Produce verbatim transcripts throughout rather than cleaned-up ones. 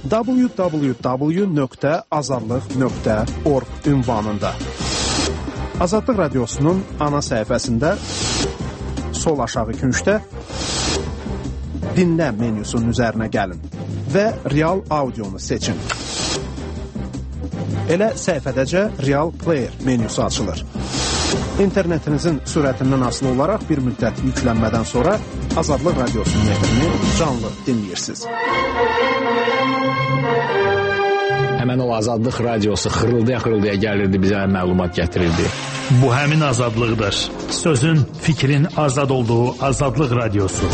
w w w nöqtə azadlıq nöqtə org ünvanında. Azadlıq Radiosu'nun ana səhifəsində sol aşağı küncdə dinlə menyusunun üzərinə gəlin və Real Audionu seçin. Elə səhifədəcə Real Player menyusu açılır. İnternetinizin sürətindən asılı olaraq bir müddət yüklənmədən sonra Azadlıq Radiosu'nun efrini canlı dinləyirsiniz. Həmən o Azadlıq Radiosu xırıldaya-xırıldaya gəlirdi, bizə məlumat gətirirdi. Bu həmin azadlıqdır. Sözün, fikrin azad olduğu Azadlıq Radiosu.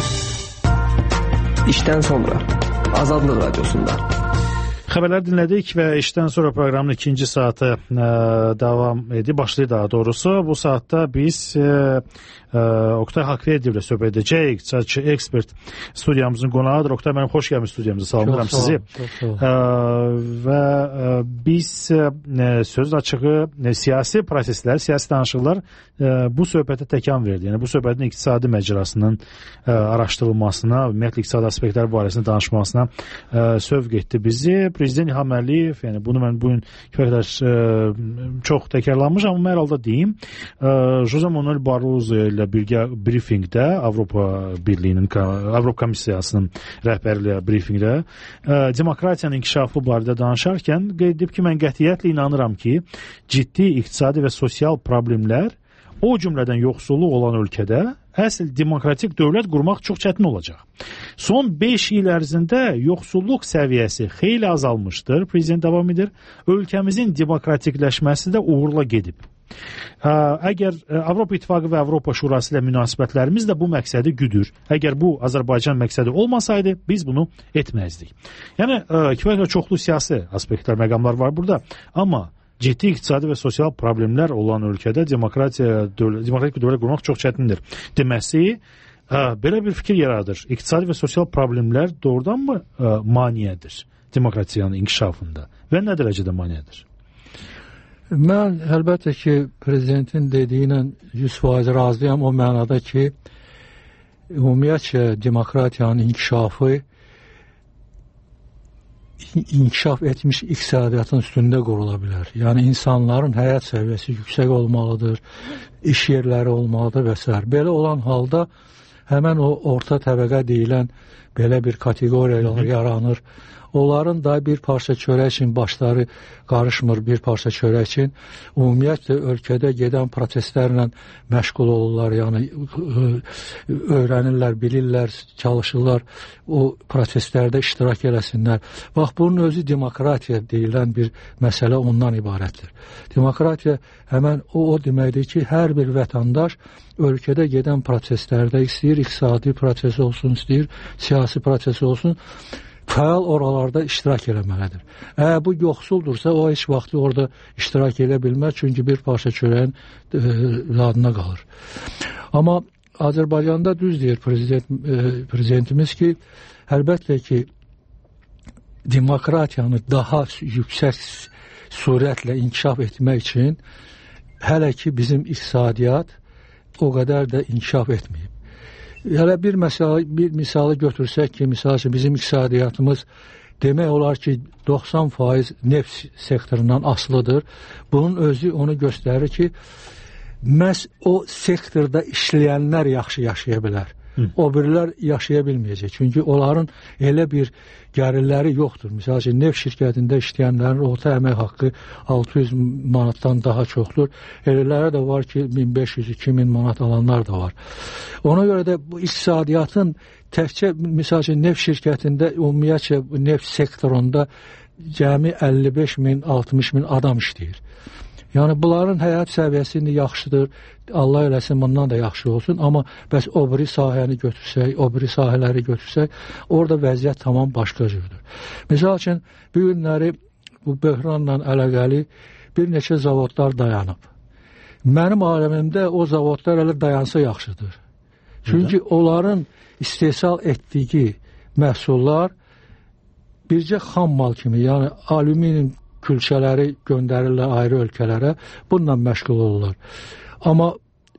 İşdən sonra Azadlıq Radiosunda. Xəbərlər dinlədik və işdən sonra proqramın ikinci saatı ə, davam edir, başlayır daha doğrusu. Bu saatda biz ə, ə, Oktay Hakriyevlə söhbət edəcəyik. İqtisadçı ekspert studiyamızın qonağıdır. Oktay, mənim xoş gəlmiş studiyamıza, salamlayıram sizi. Ə, və ə, biz ə, söz açığı ə, siyasi proseslər, siyasi danışıqlar ə, bu söhbətə təkan verdi. Yəni bu söhbətin iqtisadi məcrasının ə, araşdırılmasına, ümumiyyətlə iqtisadi aspektlər barəsində danışmasına ə, sövq etdi bizi. Prezident İlham Əliyev, yəni bunu mən bugün kifayət qədər çox təkrarlanmış, amma hər halda deyim, Jose Manuel Barroso ilə birgə briefingdə, Avropa Birliyinin, Avropa Komissiyasının rəhbərliyi briefingdə demokratiyanın inkişafı barədə danışarkən qeyd edib ki, mən qətiyyətlə inanıram ki, ciddi iqtisadi və sosial problemlər, o cümlədən yoxsulluq olan ölkədə əsl demokratik dövlət qurmaq çox çətin olacaq. Son beş il ərzində yoxsulluq səviyyəsi xeyli azalmışdır, prezident davam edir. Ölkəmizin demokratikləşməsi də uğurla gedib. Əgər Avropa İttifaqı və Avropa Şurası ilə münasibətlərimiz də bu məqsədi güdür. Əgər bu Azərbaycan məqsədi olmasaydı, biz bunu etməzdik. Yəni, kifayət çoxlu siyasi aspektlər, məqamlar var burada, amma ciddi iqtisadi və sosial problemlər olan ölkədə demokratiya, dövlət, demokratik bir dövlət qurmaq çox çətindir. Deməsi, ə, belə bir fikir yaradır. İqtisadi və sosial problemlər doğrudanmı ə, maniədir demokratiyanın inkişafında və nə dərəcədə maniədir? Mən əlbəttə ki, prezidentin dediyi ilə yüz faiz razıyam o mənada ki, ümumiyyətcə demokratiyanın inkişafı inkişaf etmiş iqtisadiyyatın üstündə qurula bilər. Yəni, insanların həyat səviyyəsi yüksək olmalıdır, iş yerləri olmalıdır və s. Belə olan halda həmən o orta təbəqə deyilən belə bir kateqoriyalar yaranır. Onların da bir parça çörək üçün başları qarışmır, bir parça çörək üçün. Ümumiyyətlə, ölkədə gedən proseslərlə məşğul olurlar, yəni öyrənirlər, bilirlər, çalışırlar, o proseslərdə iştirak eləsinlər. Bax, bunun özü demokratiya deyilən bir məsələ ondan ibarətdir. Demokratiya həmən o, o deməkdir ki, hər bir vətəndaş ölkədə gedən proseslərdə istəyir, iqtisadi proses olsun, istəyir, siyasi proses olsun, fəal oralarda iştirak eləməlidir. Əgər bu yoxsuldursa, o heç vaxtı orada iştirak elə bilməz, çünki bir parça çörəyin e, adına qalır. Amma Azərbaycanda düz deyir prezident, e, prezidentimiz ki, əlbəttə ki, demokratiyanı daha yüksək surətlə inkişaf etmək üçün hələ ki bizim iqtisadiyyat o qədər də inkişaf etməyib. Hələ bir, məsələ, bir misalı götürsək ki, misal üçün bizim iqtisadiyyatımız demək olar ki, doxsan faiz neft sektorundan asılıdır. Bunun özü onu göstərir ki, məhz o sektorda işləyənlər yaxşı yaşaya bilər. Hı. O birilər yaşaya bilməyəcək. Çünki onların elə bir gəlirləri yoxdur. Misal üçün, neft şirkətində işləyənlərin orta əmək haqqı altı yüz manatdan daha çoxdur. Elələri də var ki, min beş yüz iki min manat alanlar da var. Ona görə də bu iqtisadiyyatın təkcə, misal üçün, neft şirkətində, ümumiyyətcə neft sektorunda cəmi əlli beş min, altmış min adam işləyir. Yəni, bunların həyat səviyyəsi indi yaxşıdır, Allah eləsin bundan da yaxşı olsun, amma bəs o biri sahəni götürsək, o biri sahələri götürsək, orada vəziyyət tamam başqa cürdür. Misal üçün, bu günləri bu böhranla əlaqəli bir neçə zavodlar dayanıb. Mənim aləmimdə o zavodlar elə dayansa yaxşıdır. Çünki onların istehsal etdiyi məhsullar bircə xam mal kimi, yəni alüminium külçələri göndərirlər ayrı ölkələrə, bununla məşğul olurlar. Amma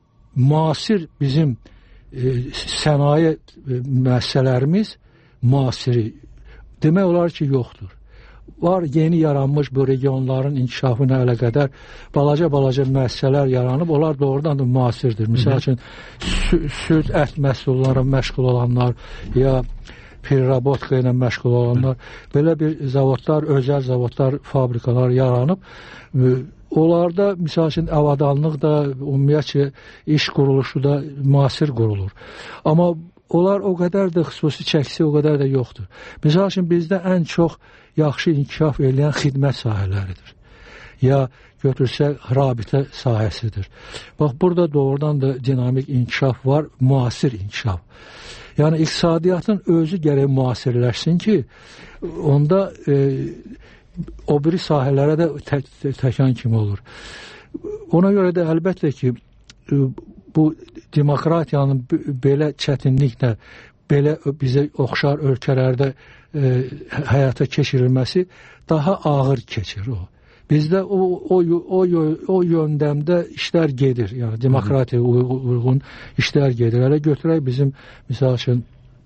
müasir bizim e, sənaye e, müəssisələrimiz müasiri demək olar ki, yoxdur. var yeni yaranmış bu regionların inkişafına əlaqədar balaca-balaca müəssisələr yaranıb, onlar doğrudan da müasirdir. Məsəl üçün, süd, ət məhsulları məşğul olanlar, ya pirrabotka ilə məşğul olanlar, belə bir zavodlar, özəl zavodlar, fabrikalar yaranıb. Onlarda, misal üçün, avadanlıq da, ümumiyyətcə, iş quruluşu da müasir qurulur. Amma onlar o qədər də xüsusi çəkisi o qədər də yoxdur. Misal üçün, bizdə ən çox yaxşı inkişaf edən xidmət sahələridir. Ya götürsək, rabitə sahəsidir. Bax, burada doğrudan da dinamik inkişaf var, müasir inkişaf. Yəni, iqtisadiyyatın özü gərək müasirləşsin ki, onda e, o biri sahələrə də tək, təkan kimi olur. Ona görə də əlbəttə ki, e, bu demokratiyanın belə çətinliklə, belə bizə oxşar ölkələrdə e, həyata keçirilməsi daha ağır keçir o. Bizdə o, o, o, o yöndəmdə işlər gedir. Yəni, demokratiyaya uyğun işlər gedir. Hələ götürək bizim, misal üçün,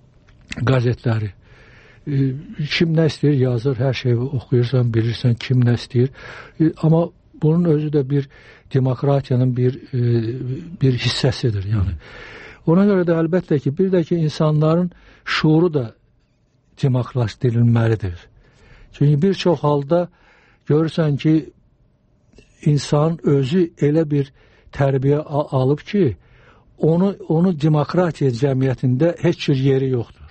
qazetləri. E, kim nə istəyir, yazır, hər şeyi oxuyursan, bilirsən, kim nə istəyir. E, amma bunun özü də bir demokratiyanın bir, e, bir hissəsidir. Yəni. Ona görə də əlbəttə ki, bir də ki, insanların şuuru da demokratlaşdırılmalıdır. Çünki bir çox halda görürsən ki, insan özü elə bir tərbiyə alıb ki, onu, onu demokratiya cəmiyyətində heç bir yeri yoxdur.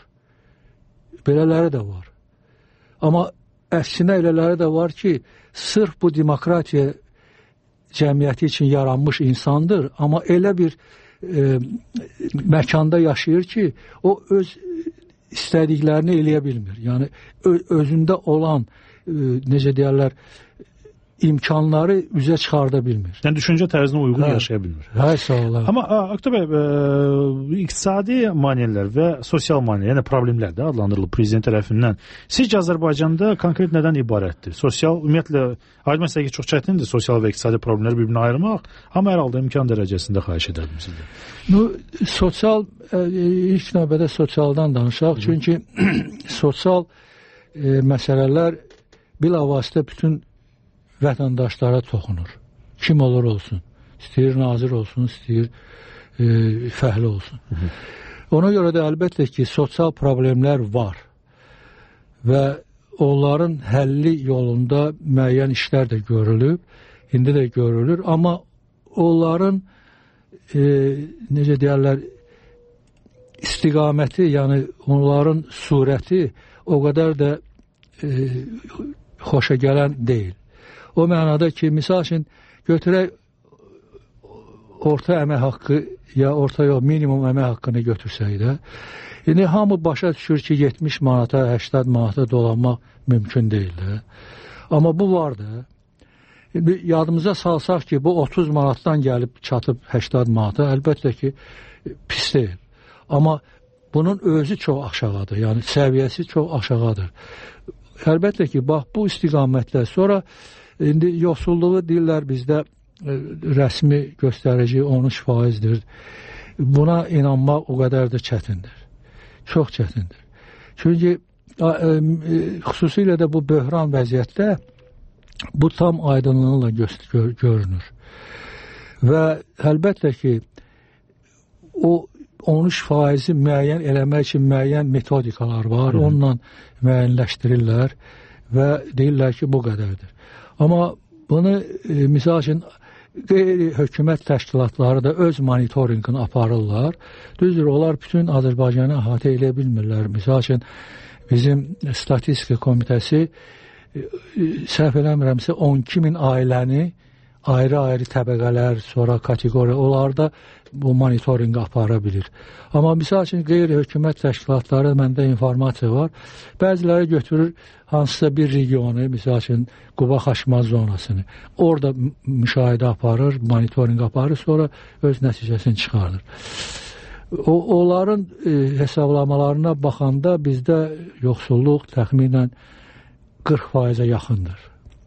Belələri də var. Amma əksinə elələri də var ki, sırf bu demokratiya cəmiyyəti üçün yaranmış insandır, amma elə bir e, məkanda yaşayır ki, o öz istədiklərini eləyə bilmir. Yəni, ö, özündə olan necə deyərlər, imkanları üzə çıxarda bilmir. Yəni, düşüncə tərzinə uyğun hə, yaşaya bilmir. Hə, sağ olun. Amma Aktay bəy, e, iqtisadi maneələr və sosial maneələr, yəni problemlər də adlandırılıb prezident tərəfindən. Sizcə Azərbaycanda konkret nədən ibarətdir? Sosial, ümumiyyətlə, aydın məsələ ki, çox çətindir sosial və iqtisadi problemləri bir-birini ayırmaq, amma hər halda imkan dərəcəsində xahiş edərdim sizdə. No, sosial, e, ilk növbədə sosialdan danışaq, çünki sosial e, məsələlər bilavasitə bütün vətəndaşlara toxunur. Kim olur olsun. İstəyir nazir olsun, istəyir e, fəhli olsun. Hı -hı. Ona görə də əlbəttə ki, sosial problemlər var və onların həlli yolunda müəyyən işlər də görülüb, indi də görülür, amma onların e, necə deyərlər, istiqaməti, yəni onların surəti o qədər də e, xoşa gələn deyil. O mənada ki, misal üçün, götürək orta əmək haqqı ya orta yox, minimum əmək haqqını götürsək də, indi hamı başa düşür ki, yetmiş manata, səksən manata dolanmaq mümkün deyil də. Amma bu var da. İndi yadımıza salsaq ki, bu otuz manatdan gəlib çatıb səksən manata, əlbəttə ki, pis deyil. Amma bunun özü çox aşağıdır, yəni səviyyəsi çox aşağıdır. Əlbəttə ki, bax, bu istiqamətlə sonra indi yoxsulluğu deyirlər bizdə e, rəsmi göstərici on üç faizdir. Buna inanmaq o qədər də çətindir. Çox çətindir. Çünki e, e, xüsusilə də bu böhran vəziyyətdə bu tam aydınlıqla gör, görünür. Və əlbəttə ki, o on üç faizi müəyyən eləmək üçün müəyyən metodikalar var, Hı -hı. onunla müəyyənləşdirirlər və deyirlər ki, bu qədərdir. Amma bunu, e, misal üçün, qeyri-hökumət təşkilatları da öz monitorinqini aparırlar. Düzdür, onlar bütün Azərbaycanı əhatə edə bilmirlər. Misal üçün, bizim statistika komitəsi, e, səhv eləmirəmsə, on iki min ailəni ayrı-ayrı təbəqələr, sonra kateqoriya, onlarda bu monitorinqi apara bilir. Amma misal üçün, qeyri-hökumət təşkilatları, məndə informasiya var, bəziləri götürür hansısa bir regionu, misal üçün, Quba-Xaçmaz zonasını, orada müşahidə aparır, monitorinq aparır, sonra öz nəticəsini çıxardır. O, onların e, hesablamalarına baxanda bizdə yoxsulluq təxminən qırx faizə yaxındır.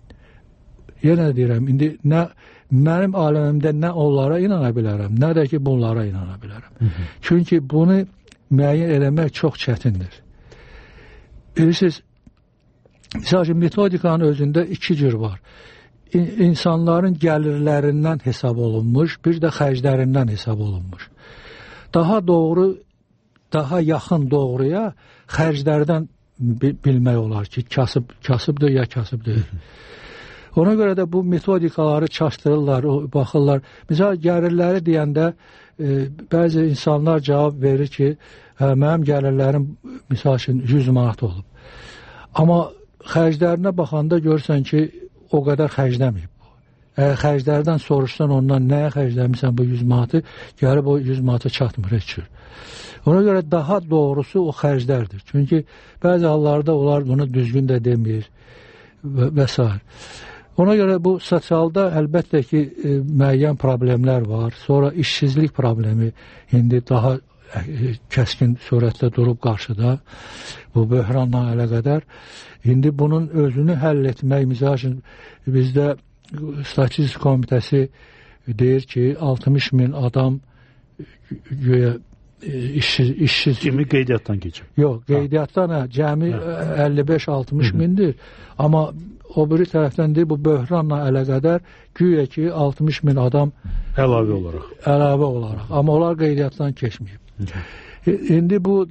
Yenə deyirəm, indi nə mənim aləmimdə nə onlara inana bilərəm, nə də ki bunlara inana bilərəm. Hı -hı. Çünki bunu müəyyən eləmək çox çətindir. Bilirsiniz, Məsələn, metodikanın özündə iki cür var. İnsanların gəlirlərindən hesab olunmuş, bir də xərclərindən hesab olunmuş. Daha doğru, daha yaxın doğruya xərclərdən bilmək olar ki, kasıb, kasıbdır ya kasıb deyil. Ona görə də bu metodikaları çaşdırırlar, baxırlar. Məsələn, gəlirləri deyəndə e, bəzi insanlar cavab verir ki, hə, mənim gəlirlərim misal üçün yüz manat olub. Amma xərclərinə baxanda görürsən ki, o qədər xərcləməyib. Əgər xərclərdən soruşsan ondan nəyə xərcləmirsən bu yüz manatı, gəlib o yüz manata çatmır heç cür. Ona görə daha doğrusu o xərclərdir. Çünki bəzi hallarda onlar bunu düzgün də demir və, və s. Ona görə bu sosialda əlbəttə ki, e, müəyyən problemlər var. Sonra işsizlik problemi indi daha e, kəskin surətdə durub qarşıda bu böhranla əlaqədar. İndi bunun özünü həll etmək, misal üçün bizdə Statistik Komitəsi deyir ki, altmış min adam güya işsiz, işsiz. Kimi qeydiyyatdan keçib? Yox, qeydiyyatdan hə, cəmi əlli beş altmış mindir. Amma o biri tərəfdən deyir, bu böhranla əlaqədar güya ki, altmış min adam əlavə olaraq. Əlavə olaraq. Amma onlar qeydiyyatdan keçməyib. İndi bu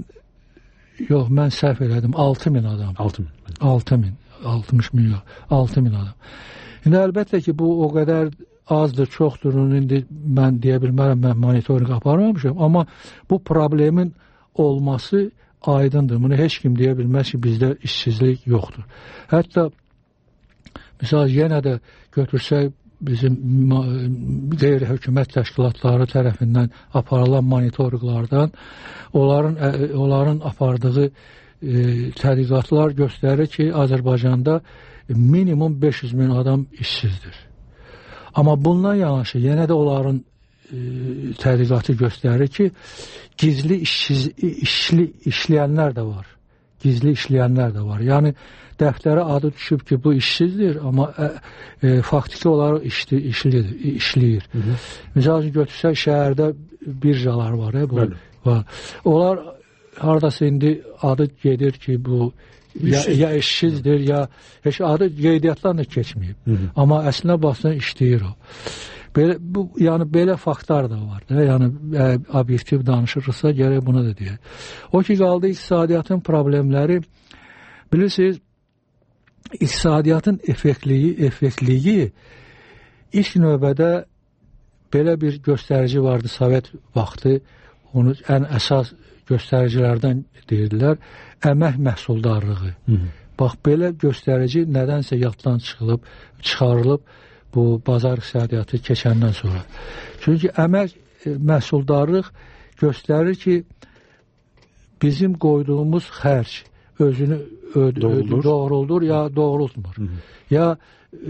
yox, mən səhv elədim. altı min adam. altı min. altı min. altmış milyon. altı min adam. İndi əlbəttə ki, bu o qədər azdır, çoxdur. İndi mən deyə bilmərəm, mən monitoring aparmamışam. Amma bu problemin olması aydındır. Bunu heç kim deyə bilməz ki, bizdə işsizlik yoxdur. Hətta misal yenə də götürsək bizim qeyri-hökumət təşkilatları tərəfindən aparılan monitorinqlardan onların onların apardığı e, tədqiqatlar göstərir ki, Azərbaycanda minimum beş yüz min adam işsizdir. Amma bundan yanaşı yenə də onların e, tədqiqatı göstərir ki, gizli işsiz, işli, işləyənlər də var. Gizli işləyənlər də var. Yəni dəftərə adı düşüb ki, bu işsizdir, amma e, e, faktiki olaraq işli, işlidir, işləyir. Məsələn, götürsək şəhərdə birjalar var. E, bu, var. Onlar haradasa indi adı gedir ki, bu ya, ya işsizdir, ya heç adı qeydiyyatdan da keçməyib. Hı -hı. Amma əslində baxsan işləyir o. Belə, bu, yəni belə faktlar da var. Da. Yəni ə, obyektiv danışırsa gərək buna da deyək. O ki, qaldı iqtisadiyyatın problemləri. Bilirsiniz, iqtisadiyyatın effektliyi, effektliyi ilk növbədə belə bir göstərici vardı Sovet vaxtı. Onu ən əsas göstəricilərdən deyirdilər. Əmək məhsuldarlığı. Hı -hı. Bax, belə göstərici nədənsə yaddan çıxılıb, çıxarılıb bu bazar iqtisadiyyatı keçəndən sonra. Çünki əmək məhsuldarlıq göstərir ki, bizim qoyduğumuz xərc özünü doğruldur, doğruldur ya doğrultmur. Hı -hı. Ya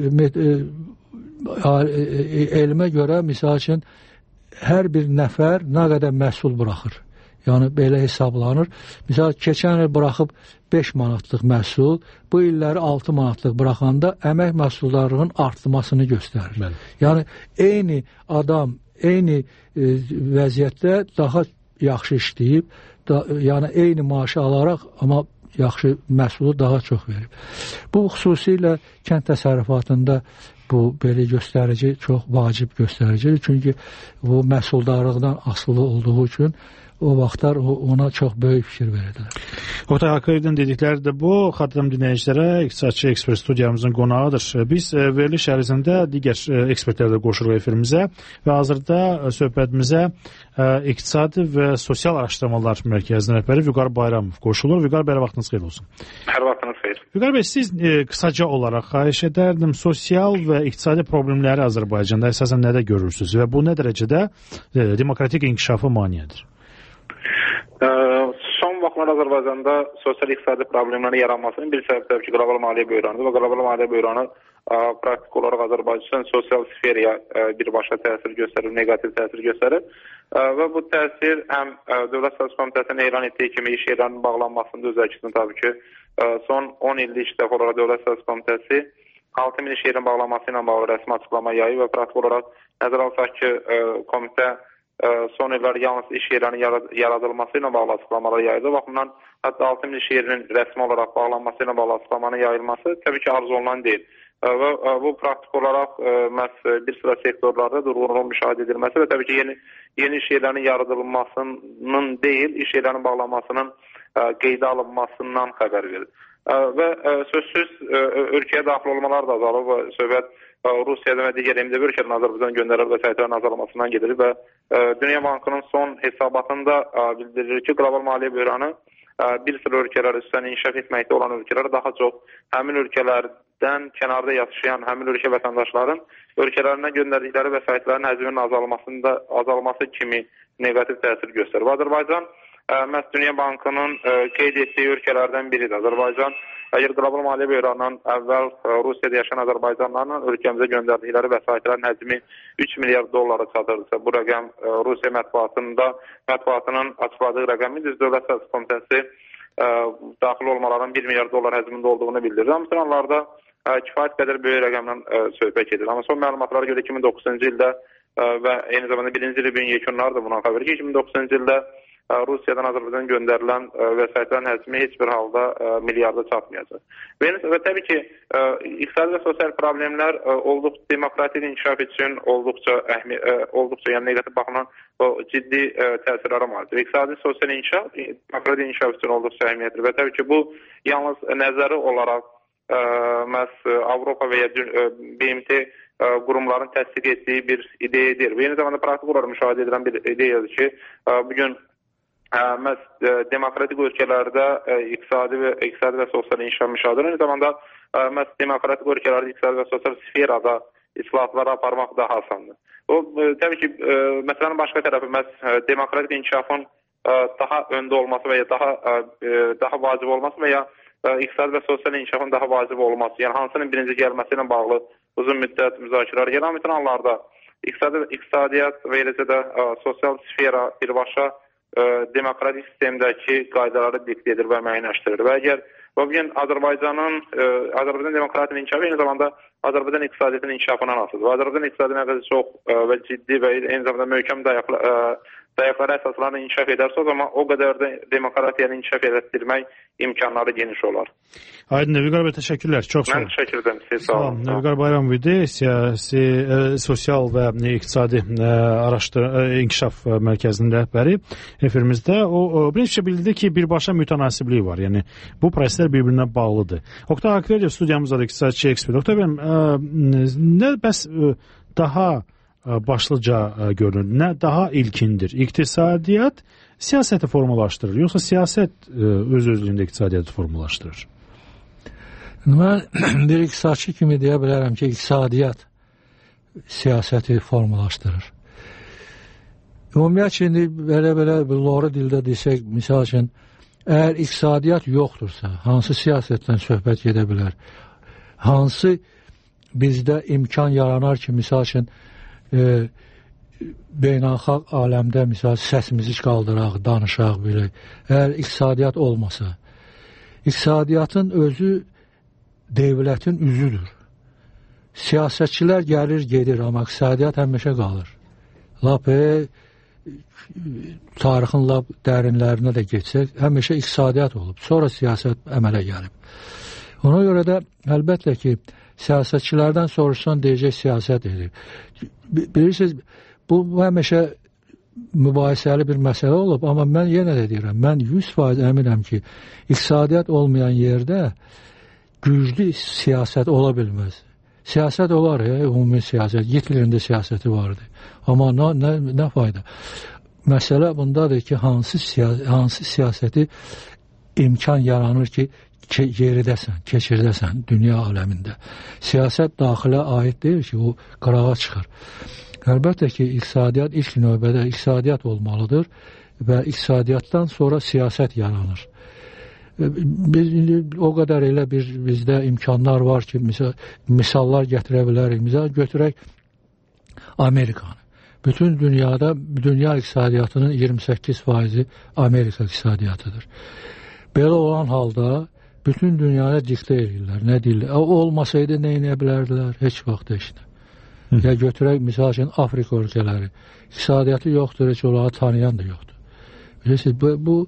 e, e, elmə görə, misal üçün, hər bir nəfər nə qədər məhsul buraxır. Yəni, belə hesablanır. Misal, keçən il buraxıb beş manatlıq məhsul, bu illəri altı manatlıq buraxanda əmək məhsuldarlığının artmasını göstərir. Bəli. Yəni, eyni adam, eyni e, vəziyyətdə daha yaxşı işləyib, da, yəni eyni maaşı alaraq, amma yaxşı məhsulu daha çox verib. Bu, xüsusilə kənd təsərrüfatında bu belə göstərici çox vacib göstəricidir. Çünki bu məhsuldarlıqdan asılı olduğu üçün o vaxtlar ona çox böyük fikir verirlər. Oktay Hakkari'nin dedikləri də bu. Xatırlam dinləyicilərə, İqtisadçı Ekspert studiyamızın qonağıdır. Biz veriliş ərzində digər ekspertlərlə qoşuruq efirimizə və hazırda söhbətimizə İqtisadi və Sosial Araşdırmalar Mərkəzinin rəhbəri Vüqar Bayramov qoşulur. Vüqar bəy, vaxtınız xeyir olsun. Hər vaxtınız xeyir. Vüqar bəy, siz e, qısaca olaraq xahiş edərdim, sosial və iqtisadi problemləri Azərbaycanda əsasən nədə görürsünüz və bu nə dərəcədə e, demokratik inkişafı maneədir? Son vaxtlar Azərbaycanda sosial-iqtisadi problemlərin yaranmasının bir səbəb təbii ki, qlobal maliyyə böhranıdır və qlobal maliyyə böhranı praktik olaraq Azərbaycan sosial sferaya birbaşa təsir göstərir, negativ təsir göstərir və bu təsir həm Dövlət Statistik Komitəsinin elan etdiyi kimi iş yerlərinin bağlanmasında öz əksini təbii ki, son on ildə ilk dəfə olaraq Dövlət Statistik Komitəsi altı min iş yerinin bağlanması ilə bağlı rəsmi açıqlama yayı və praktik olaraq nəzərə alsaq ki, komitə son illər yalnız iş yerlərinin yaradılması ilə bağlı açıqlamalar yayıldı. Baxımdan hətta altı min iş yerinin rəsmi olaraq bağlanması ilə bağlı açıqlamanın yayılması təbii ki, arzu olunan deyil. Və bu praktik olaraq məhz bir sıra sektorlarda durğunluğun müşahidə edilməsi və təbii ki, yeni, yeni iş yerlərinin yaradılmasının deyil, iş yerlərinin bağlanmasının qeydə alınmasından xəbər verir. Və sözsüz ölkəyə daxil olmalar da azalır və söhbət Rusiyadan və digər M D B ölkələrin Azərbaycan göndərilən vəsaitlərin azalmasından gedir və Dünya Bankının son hesabatında bildirilir ki, qlobal maliyyə böhranı bir sıra ölkələr üstən inkişaf etməkdə olan ölkələrə daha çox həmin ölkələrdən kənarda yaşayan həmin ölkə vətəndaşların ölkələrinə göndərdikləri vəsaitlərin həcminin azalmasında azalması kimi neqativ təsir göstərir. Azərbaycan məhz Dünya Bankının qeyd etdiyi ölkələrdən biridir. Azərbaycan əgər qlobal maliyyə böhranından əvvəl Rusiyada yaşayan azərbaycanlarla ölkəmizə göndərdikləri vəsaitlərin həcmi üç milyard dollara çatırsa, bu rəqəm Rusiya mətbuatında mətbuatının açıqladığı rəqəmin Düz Dövlət Siyasət Komitəsi daxil olmaların bir milyard dollar həcmində olduğunu bildirir. Amma sonlarda kifayət qədər böyük rəqəmdən söhbət edir. Amma son məlumatlara görə iki min doqquzuncu ildə və eyni zamanda birinci ilin yekunları da buna xəbər ki, iki min doqquzuncu ildə Rusiyadan Azərbaycan göndərilən vəsaitlərin həcmi heç bir halda milyarda çatmayacaq. Və, və təbii ki, iqtisadi və sosial problemlər olduqca demokratik inkişaf üçün olduqca, əhmi, olduqca yəni negativ baxımdan ciddi təsirlərə malikdir. İqtisadi sosial inkişaf, demokratik inkişaf üçün olduqca əhəmiyyətlidir və təbii ki, bu yalnız nəzəri olaraq məhz Avropa və ya B M T qurumların təsdiq etdiyi bir ideyadır. Və eyni zamanda praktik olaraq müşahidə edilən bir ideyadır ki, bugün məhz demokratik ölkələrdə iqtisadi və, iqtisadi və sosial inkişaf müşahidə edilir. Eyni zamanda məhz demokratik ölkələrdə iqtisadi və sosial sferada islahatları aparmaq daha asandır. O, təbii ki, məsələnin başqa tərəfi məhz demokratik inkişafın daha öndə olması və ya daha, daha vacib olması və ya iqtisadi və sosial inkişafın daha vacib olması, yəni hansının birinci gəlməsi ilə bağlı uzun müddət müzakirələr gedən bütün hallarda iqtisadi, iqtisadiyyat və eləcə də sosial sfera birbaşa demokratik sistemdəki qaydaları diktə edir və müəyyənləşdirir. Və əgər bugün Azərbaycanın, Azərbaycan demokratinin inkişafı eyni zamanda Azərbaycan iqtisadiyyatının inkişafından asılıdır. Azərbaycan iqtisadiyyatının çox və ciddi və eyni zamanda möhkəm dayaqlı, dayaqları əsaslarını inkişaf edərsə, o zaman o qədər də demokratiyanı inkişaf etdirmək imkanları geniş olar. Aydın Vüqar bəy, təşəkkürlər. Çox sağ olun. Mən təşəkkür edirəm. Siz sağ olun. Vüqar Bayramov idi, siyasi, e, sosial və iqtisadi e, araşdır e, inkişaf mərkəzinin rəhbəri efimizdə. O, o bir neçə bildirdi ki, birbaşa mütənasiblik var. Yəni bu proseslər bir-birinə bağlıdır. Oktay Akreyev studiyamızda iqtisadçı ekspert. Oktay bəy, e, nə bəs e, daha başlıca görünür, nə daha ilkindir? İqtisadiyyat siyasəti formalaşdırır, yoxsa siyasət öz-özlüyündə iqtisadiyyatı formalaşdırır? Mən bir iqtisadçı kimi deyə bilərəm ki, iqtisadiyyat siyasəti formalaşdırır. Ümumiyyətlə, indi belə-belə loru dildə desək, misal üçün, əgər iqtisadiyyat yoxdursa, hansı siyasətdən söhbət gedə bilər? Hansı bizdə imkan yaranar ki, misal üçün, E, beynəlxalq aləmdə misal səsimizi qaldıraq, danışaq belə. Əgər iqtisadiyyat olmasa, iqtisadiyyatın özü dövlətin üzüdür. Siyasətçilər gəlir, gedir, amma iqtisadiyyat həmişə qalır. Lap e, tarixin lap dərinlərinə də geçsək, həmişə iqtisadiyyat olub, sonra siyasət əmələ gəlib. Ona görə də əlbəttə ki, siyasətçilərdən soruşsan deyəcək siyasət edir. Bilirsiniz, bu həmişə mübahisəli bir məsələ olub, amma mən yenə də deyirəm, mən yüz faiz əminəm ki, iqtisadiyyat olmayan yerdə güclü siyasət ola bilməz. Siyasət olar, ya, ümumi siyasət, Hitlerin də siyasəti vardı. Amma nə, nə, nə fayda? Məsələ bundadır ki, hansı, siya hansı siyasəti imkan yaranır ki, yeridəsən, keçirdəsən dünya aləmində. Siyasət daxilə aid deyil ki, o qırağa çıxır. Əlbəttə ki, iqtisadiyyat ilk növbədə iqtisadiyyat olmalıdır və iqtisadiyyatdan sonra siyasət yaranır. Biz, o qədər elə bir bizdə imkanlar var ki, misal, misallar gətirə bilərik. Misal götürək Amerikanı. Bütün dünyada, dünya iqtisadiyyatının iyirmi səkkiz faizi Amerika iqtisadiyyatıdır. Belə olan halda bütün dünyaya diktə edirlər, nə deyirlər. O olmasaydı nə edə bilərdilər? Heç vaxt heç nə. Ya götürək misal üçün Afrika ölkələri. İqtisadiyyatı yoxdur, heç onları tanıyan da yoxdur. Bilirsiniz, bu, bu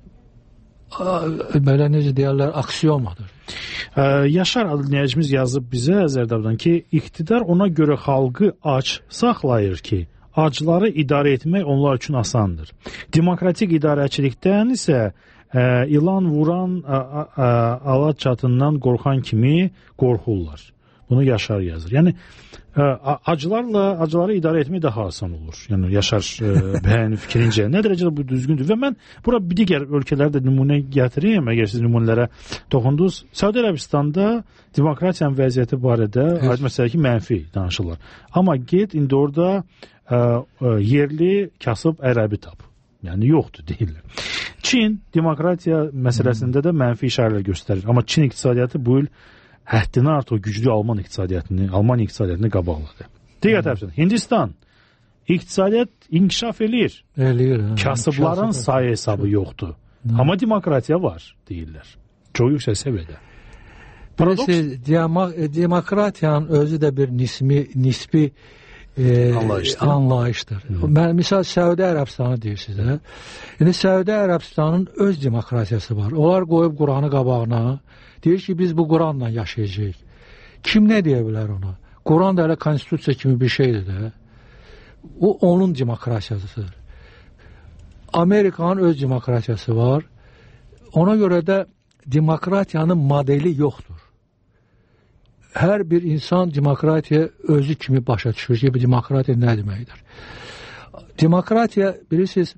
belə necə deyərlər, aksiomadır. Ə, Yaşar adlı dinləyicimiz yazıb bizə Zərdabdan ki, iqtidar ona görə xalqı ac saxlayır ki, acları idarə etmək onlar üçün asandır. Demokratik idarəçilikdən isə ə, ilan vuran ə, ə, alat çatından qorxan kimi qorxurlar. Bunu Yaşar yazır. Yəni ə, acılarla acıları idarə etmək daha asan olur. Yəni Yaşar bəyəni fikrincə nə dərəcədə bu düzgündür və mən bura bir digər ölkələrə də nümunə gətirim, əgər siz nümunələrə toxundunuz. Səudi Ərəbistanda demokratiyanın vəziyyəti barədə aid məsələ ki, mənfi danışırlar. Amma get indi orada ə, ə, yerli kasıb ərəbi tap. Yəni yoxdur deyirlər. Çin demokratiya məsələsində də mənfi işarələr göstərir. Amma Çin iqtisadiyyatı bu il həddini artıq güclü Alman iqtisadiyyatını, Alman iqtisadiyyatını qabaqladı. Digər tərəfdən Hindistan iqtisadiyyat inkişaf eləyir. Eləyir. Kasıbların sayı hesabı yoxdur. Hı. Amma demokratiya var deyirlər. Çox yüksək səviyyədə. Paradoks demokratiyanın özü də bir nisbi nisbi e, anlayışdır. anlayışdır. Mən misal Səudi Ərəbistanı deyirsiniz də. İndi Səudi Ərəbistanın öz demokratiyası var. Onlar qoyub Quranı qabağına deyir ki, biz bu Quranla yaşayacağıq. Kim nə deyə bilər ona? Quran da elə konstitusiya kimi bir şeydir də. O, onun demokratiyasıdır. Amerikanın öz demokratiyası var. Ona görə də demokratiyanın modeli yoxdur. Hər bir insan demokratiya özü kimi başa düşür ki, demokratiya nə deməkdir? Demokratiya, bilirsiniz,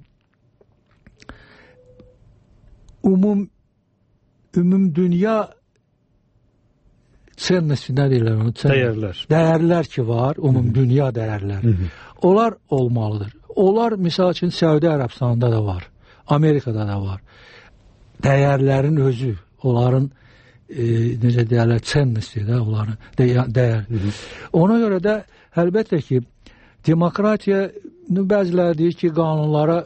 umum ümum dünya cennesi nə deyirlər onu? Dəyərlər. Dəyərlər ki var, umum dünya dəyərlər. Hı -hı. Onlar olmalıdır. Onlar misal üçün Səudi Ərəbistanında da var, Amerikada da var. Dəyərlərin özü, onların e, necə deyərlər, cennesi də onların dəyər. Hı -hı. Ona görə də əlbəttə ki, demokratiya bəziləri deyir ki, qanunlara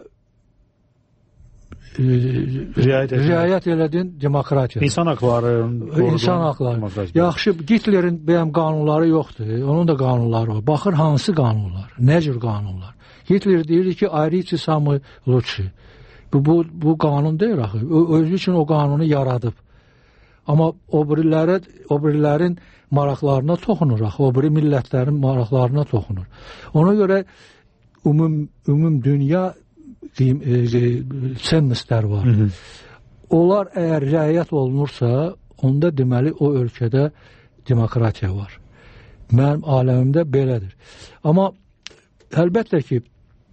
riayət, riayət elədin demokratiya. İnsan haqları, insan haqları. Yaxşı, Hitlerin bəyəm qanunları yoxdur. Onun da qanunları var. Baxır hansı qanunlar, nə cür qanunlar. Hitler deyir ki, ayrıcı samı lütçü. Bu, bu, bu qanun deyir axı. Özü üçün o qanunu yaradıb. Amma o birilərə, o birilərin maraqlarına toxunur axı. O biri millətlərin maraqlarına toxunur. Ona görə ümum, ümum dünya cennetlər var. Hı -hı. Onlar əgər riayət olunursa, onda deməli o ölkədə demokratiya var. Mənim aləmimdə belədir. Amma əlbəttə ki,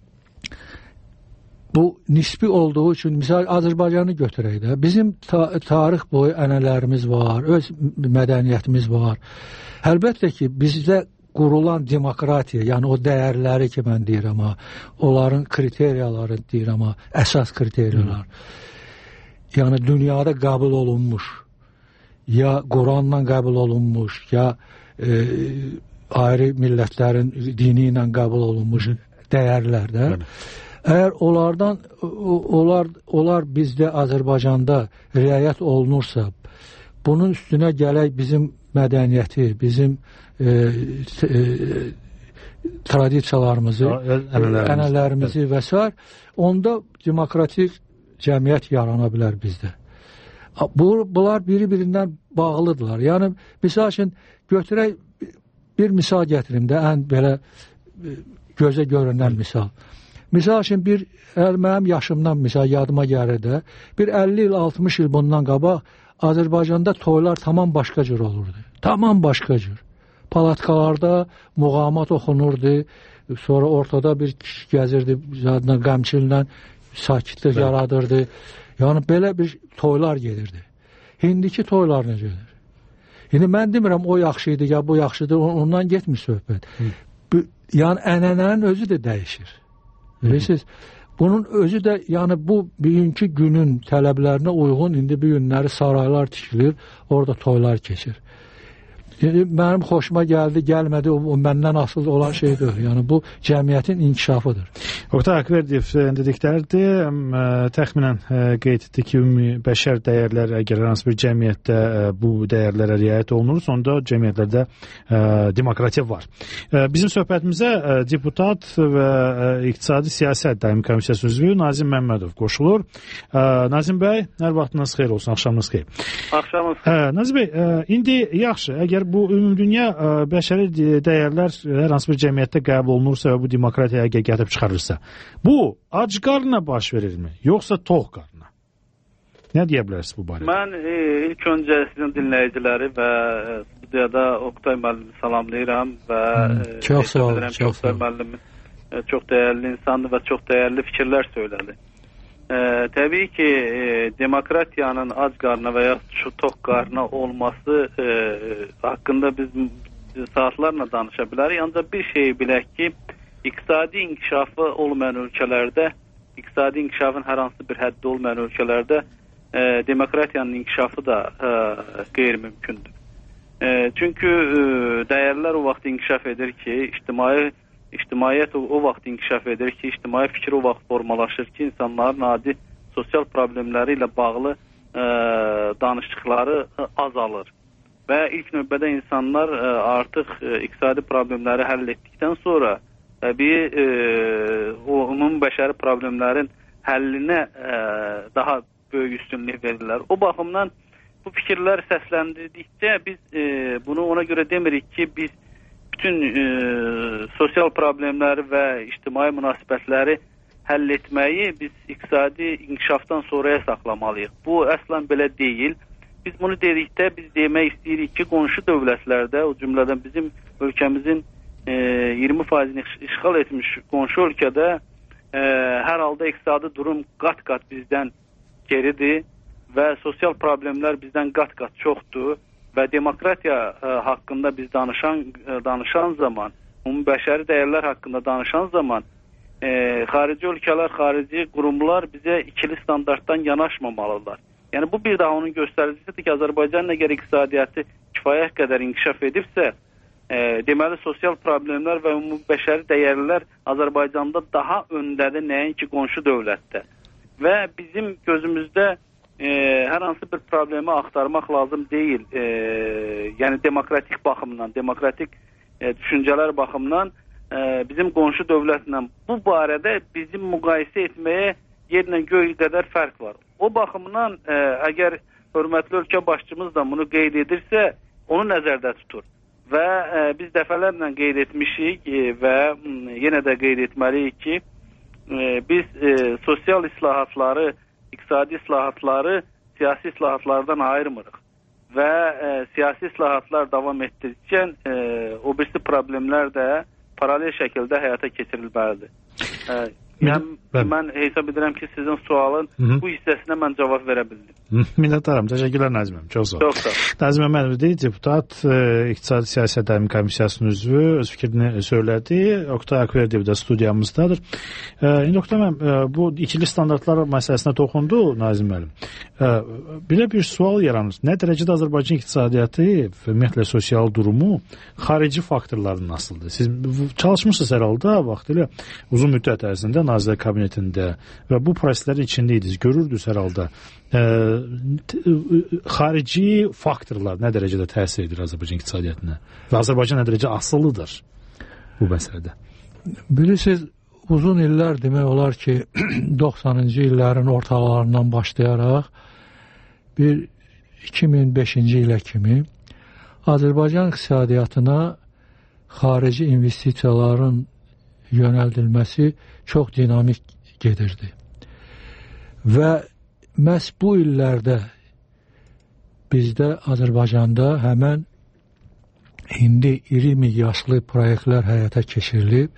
bu nisbi olduğu üçün, misal Azərbaycanı götürək də, bizim ta tarix boyu ənələrimiz var, öz mədəniyyətimiz var. Əlbəttə ki, bizdə qurulan demokratiya, yəni o dəyərləri ki, mən deyirəm, onların kriteriyaları deyirəm, əsas kriteriyalar. Hı. Yəni dünyada qəbul olunmuş, ya Quranla qəbul olunmuş, ya e, ayrı millətlərin dini ilə qəbul olunmuş Hı. dəyərlər də. Hı. Əgər onlardan, onlar, onlar bizdə Azərbaycanda riayət olunursa, bunun üstünə gələk bizim mədəniyyəti, bizim e, e, tradisiyalarımızı, ənələrimizi, ənələrimizi və s. onda demokratik cəmiyyət yarana bilər bizdə. Bu, bunlar biri-birindən bağlıdırlar. Yəni, misal üçün, götürək, bir misal gətirim də, ən belə gözə görünən misal. Misal üçün, bir, mənim yaşımdan misal yadıma gəlir də, bir əlli il, altmış il bundan qabaq Azərbaycanda toylar tamam başqa cür olurdu. Tamam başqa cür. Palatkalarda muğamat oxunurdu, sonra ortada bir kişi gəzirdi, zadına qəmçillə sakitlik Bəli. yaradırdı. Yəni, belə bir toylar gedirdi. İndiki toylar necədir? İndi mən demirəm, o yaxşıydı, ya bu yaxşıdır, ondan getmir söhbət. Bu, yəni, ənənənin özü də dəyişir. Bilirsiniz? Bunun özü də, yəni bu bugünkü günün tələblərinə uyğun indi bu günləri saraylar tikilir, orada toylar keçir. Yəni, mənim xoşuma gəldi, gəlmədi, o, o məndən asılı olan şeydir. Yəni, bu cəmiyyətin inkişafıdır. Oktay Akverdiyev dedikləridir. Təxminən qeyd etdi ki, ümumi bəşər dəyərlər, əgər hansı bir cəmiyyətdə bu dəyərlərə riayət olunursa, onda cəmiyyətlərdə demokratiya var. Bizim söhbətimizə deputat və İqtisadi Siyasət Daimi Komissiyası üzvü Nazim Məmmədov qoşulur. Nazim bəy, hər vaxtınız xeyir olsun, axşamınız xeyir. Axşamınız xeyir. Nazim bəy, indi yaxşı, əgər bu ümumdünya bəşəri dəyərlər hər hansı bir cəmiyyətdə qəbul olunursa və bu demokratiyaya gətirib çıxarırsa, bu ac qarnına baş verirmi, yoxsa tox qarnına? Nə deyə bilərsiniz bu barədə? Mən e, ilk öncə sizin dinləyiciləri və e, studiyada Oktay müəllimi salamlayıram və hmm, e, çox sağ olun, çox sağ olun. E, çox dəyərli insandır və çox dəyərli fikirlər söylədi. E, təbii ki, e, demokratiyanın ac qarnına və ya şu tox qarnına olması e, haqqında biz saatlarla danışa bilərik. Ancaq bir şeyi bilək ki, iqtisadi inkişafı olmayan ölkələrdə, iqtisadi inkişafın hər hansı bir həddi olmayan ölkələrdə e, demokratiyanın inkişafı da e, qeyri-mümkündür. E, çünki e, dəyərlər o vaxt inkişaf edir ki, ictimai İctimaiyyət o, o vaxt inkişaf edir ki, ictimai fikir o vaxt formalaşır ki, insanların adi sosial problemləri ilə bağlı e, danışıqları e, azalır. Və ilk növbədə insanlar e, artıq e, iqtisadi problemləri həll etdikdən sonra təbii e, o ümumi bəşəri problemlərin həllinə e, daha böyük üstünlük verirlər. O baxımdan bu fikirlər səsləndirdikcə biz e, bunu ona görə demirik ki, biz bütün e, sosial problemləri və ictimai münasibətləri həll etməyi biz iqtisadi inkişafdan sonraya saxlamalıyıq. Bu əslən belə deyil. Biz bunu dedikdə biz demək istəyirik ki, qonşu dövlətlərdə, o cümlədən bizim ölkəmizin e, iyirmi faizini işğal etmiş qonşu ölkədə e, hər halda iqtisadi durum qat-qat bizdən geridir və sosial problemlər bizdən qat-qat çoxdur. Və demokratiya ə, haqqında biz danışan ə, danışan zaman, ümumi bəşəri dəyərlər haqqında danışan zaman ə, xarici ölkələr, xarici qurumlar bizə ikili standartdan yanaşmamalılar. Yəni bu bir daha onun göstəricisidir ki, Azərbaycanın əgər iqtisadiyyatı kifayət qədər inkişaf edibsə, ə, deməli sosial problemlər və ümumi bəşəri dəyərlər Azərbaycanda daha öndədir, nəinki qonşu dövlətdə. Və bizim gözümüzdə E, hər hansı bir problemi axtarmaq lazım deyil. E, yəni demokratik baxımdan, demokratik e, düşüncələr baxımdan e, bizim qonşu dövlətlə bu barədə bizim müqayisə etməyə yerlə göy qədər fərq var. O baxımdan e, əgər hörmətli ölkə başçımız da bunu qeyd edirsə, onu nəzərdə tutur. Və e, biz dəfələrlə qeyd etmişik e, və m, yenə də qeyd etməliyik ki, e, biz e, sosial islahatları, iqtisadi islahatları siyasi islahatlardan ayırmırıq və e, siyasi islahatlar davam etdikcə e, o birisi problemlər də paralel şəkildə həyata keçirilməlidir. E, yəni, mən hesab edirəm ki, sizin sualın Hı-hı. bu hissəsinə mən cavab verə bildim. Minnətdaram. Təşəkkürlər Nazim əmi. Çox sağ ol. Çox sağ ol. Nazim Məmmədov deputat, e, İqtisadi Siyasət Daimi Komissiyasının üzvü öz fikrini söylədi. Oktay Akverdiyev də studiyamızdadır. E, indi Oktay müəllim, e, bu ikili standartlar məsələsinə toxundu Nazim müəllim. E, belə bir sual yaranır. Nə dərəcədə Azərbaycan iqtisadiyyatı və ümumiyyətlə sosial durumu xarici faktorların asılıdır? Siz çalışmışsınız hər halda vaxtilə uzun müddət ərzində Nazirlər Kabinetində və bu proseslərin içində idiniz. Görürdünüz hər halda. Ə, xarici faktorlar nə dərəcədə təsir edir Azərbaycan iqtisadiyyatına və Azərbaycan nə dərəcə asılıdır bu məsələdə? Bilirsiniz, uzun illər demək olar ki, doxsanıncı illərin ortalarından başlayaraq bir iki min beşinci ilə kimi Azərbaycan iqtisadiyyatına xarici investisiyaların yönəldilməsi çox dinamik gedirdi. Və məhz bu illərdə bizdə Azərbaycanda həmən indi iri miqyaslı proyektlər həyata keçirilib.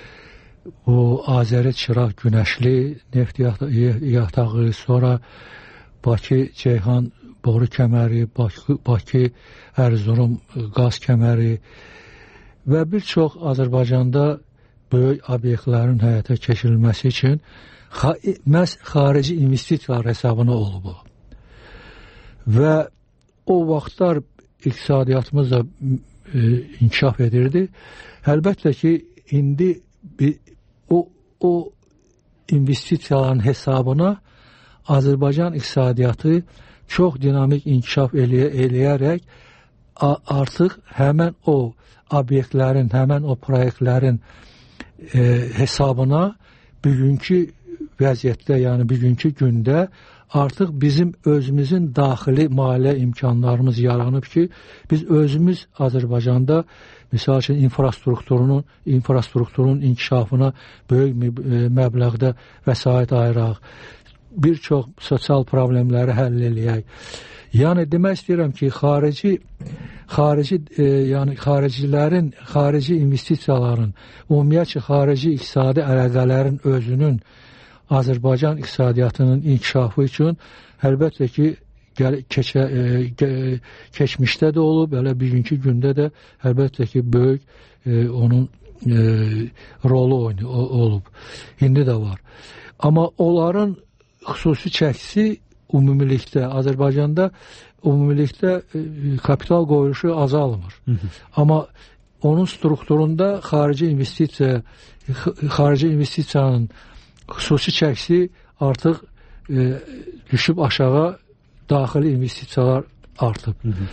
O Azəri Çıraq Günəşli neft yatağı, sonra Bakı Ceyhan boru kəməri, Bakı, Bakı Ərzurum qaz kəməri və bir çox Azərbaycanda böyük obyektlərin həyata keçirilməsi üçün məhz xarici investisiyalar hesabına olub. Və o vaxtlar iqtisadiyyatımız da e, inkişaf edirdi. Əlbəttə ki, indi bir, o, o investisiyaların hesabına Azərbaycan iqtisadiyyatı çox dinamik inkişaf eləyə, eləyərək a, artıq həmən o obyektlərin, həmən o proyektlərin e, hesabına bugünkü vəziyyətdə, yəni bugünkü gündə artıq bizim özümüzün daxili maliyyə imkanlarımız yaranıb ki, biz özümüz Azərbaycanda misal üçün infrastrukturunun infrastrukturun inkişafına böyük məbləğdə vəsait ayıraq, bir çox sosial problemləri həll eləyək. Yəni demək istəyirəm ki, xarici xarici e, yəni xaricilərin, xarici investisiyaların, ümumiyyətlə xarici iqtisadi əlaqələrin özünün Azərbaycan iqtisadiyyatının inkişafı üçün əlbəttə ki, gəl, keçə, e, ge, keçmişdə də olub, elə bugünkü gündə də əlbəttə ki, böyük e, onun e, rolu oyunu, o, olub. İndi də var. Amma onların xüsusi çəkisi ümumilikdə, Azərbaycanda ümumilikdə e, kapital qoyuluşu azalmır. Hı -hı. Amma onun strukturunda xarici investisiya, xarici investisiyanın xüsusi çəkisi artıq e, düşüb aşağı, daxili investisiyalar artıb. Hı -hı.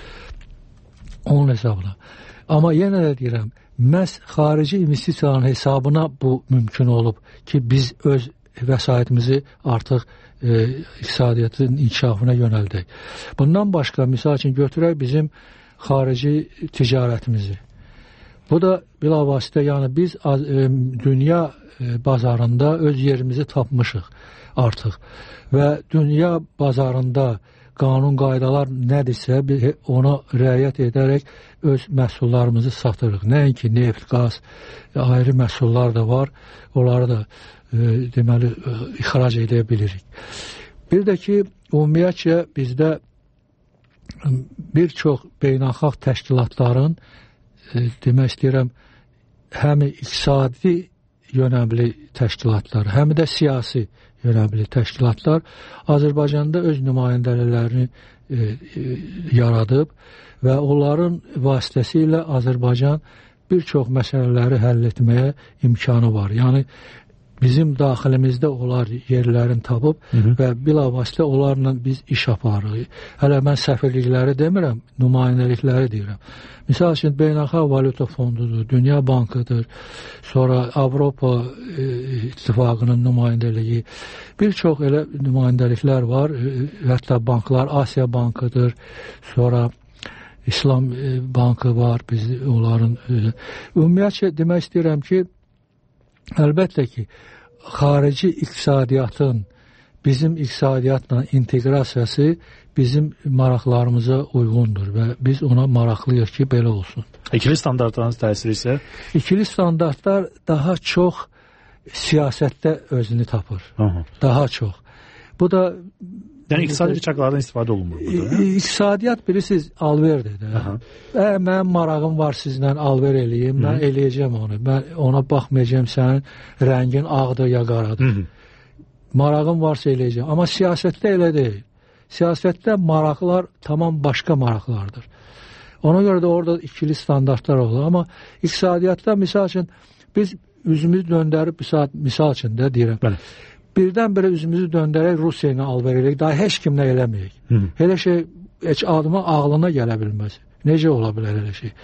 Onun hesabına. Amma yenə də deyirəm, məhz xarici investisiyaların hesabına bu mümkün olub ki, biz öz vəsaitimizi artıq e, iqtisadiyyatın inkişafına yönəldək. Bundan başqa, misal üçün götürək bizim xarici ticarətimizi. Bu da bilavasitə, yəni biz e, dünya e, bazarında öz yerimizi tapmışıq artıq və dünya bazarında qanun qaydalar nədirsə ona riayət edərək öz məhsullarımızı satırıq. Nəinki neft, qaz, ayrı məhsullar da var. Onları da e, deməli e, ixrac edə bilirik. Bir də ki, ümumiyyətcə bizdə bir çox beynəlxalq təşkilatların e, demək istəyirəm, həm iqtisadi yönəmli təşkilatlar, həm də siyasi yönəmli təşkilatlar Azərbaycanda öz nümayəndələrini e, e, yaradıb və onların vasitəsilə Azərbaycan bir çox məsələləri həll etməyə imkanı var. Yəni bizim daxilimizdə onlar yerlərini tapıb hı -hı. və bilavasitə onlarla biz iş aparırıq. Hələ mən səfirlikləri demirəm, nümayəndəlikləri deyirəm. Misal üçün Beynəlxalq Valyuta Fondudur, Dünya Bankıdır, sonra Avropa e, İttifaqının nümayəndəliyi, bir çox elə nümayəndəliklər var, e, hətta banklar, Asiya Bankıdır, sonra İslam e, Bankı var, biz onların e, ümumiyyətcə demək istəyirəm ki, əlbəttə ki, xarici iqtisadiyyatın bizim iqtisadiyyatla inteqrasiyası bizim maraqlarımıza uyğundur və biz ona maraqlıyıq ki, belə olsun. İkili standartların təsiri isə? İkili standartlar daha çox siyasətdə özünü tapır. Aha. Daha çox. Bu da yəni iqtisadi bıçaqlardan istifadə olunmur burada. İqtisadiyyat bilirsiniz, alverdir də. Ə, mənim marağım var sizlə alver eləyim, mən eləyəcəm onu. Mən ona baxmayacağım, sənin rəngin ağdır ya qaradır. Hı -hı. Marağım varsa eləyəcəm. Amma siyasətdə elə deyil. Siyasətdə maraqlar tamam başqa maraqlardır. Ona görə də orada ikili standartlar olur. Amma iqtisadiyyatda misal üçün biz üzümüzü döndərib misal, misal üçün də deyirəm. Bəli. Birdən-birə üzümüzü döndərək Rusiya ilə alver eləyək, daha heç kimlə eləməyək. Hı -hı. Elə şey heç adıma ağlına gələ bilməz. Necə ola bilər elə şey?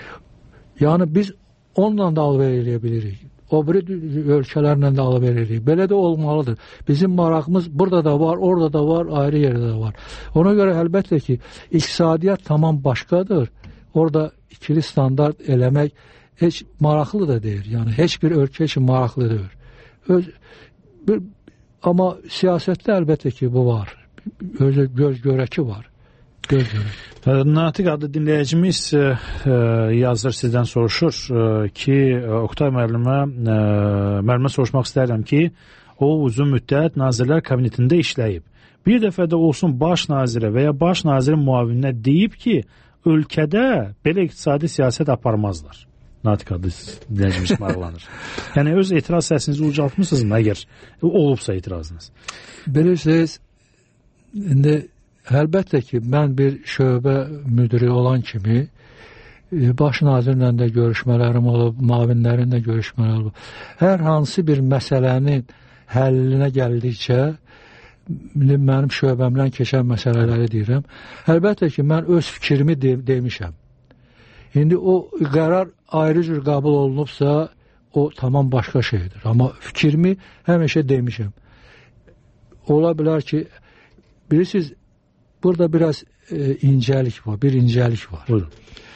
Yəni biz onunla da alver eləyə bilirik. O biri ölkələrlə də alver eləyirik. Belə də olmalıdır. Bizim marağımız burada da var, orada da var, ayrı yerdə də var. Ona görə əlbəttə ki, iqtisadiyyat tamam başqadır. Orada ikili standart eləmək heç maraqlı da deyil. Yəni heç bir ölkə üçün maraqlı deyil. Öz, bir, amma siyasətdə əlbəttə ki, bu var. Özü göz görəki var. Göz görək. Natiq adlı dinləyicimiz e, yazır, sizdən soruşur e, ki, Oktay müəllimə e, müəllimə soruşmaq istəyirəm ki, o uzun müddət Nazirlər Kabinetində işləyib. Bir dəfə də olsun baş nazirə və ya baş nazirin müavininə deyib ki, ölkədə belə iqtisadi siyasət aparmazlar. Natiq adlı dinləyicimiz maraqlanır. Yəni öz etiraz səsinizi ucaltmısınız mı, əgər olubsa etirazınız? Bilirsiniz, indi əlbəttə ki, mən bir şöbə müdiri olan kimi baş nazirlə də görüşmələrim olub, mavinlərinlə görüşmələrim olub. Hər hansı bir məsələnin həllinə gəldikcə mənim şöbəmdən keçən məsələləri deyirəm. Əlbəttə ki, mən öz fikrimi de demişəm. İndi o qərar ayrı cür qəbul olunubsa, o tamam başqa şeydir. Amma fikrimi həmişə demişəm. Ola bilər ki, bilirsiniz, burada biraz e, incəlik var, bir incəlik var. Buyurun.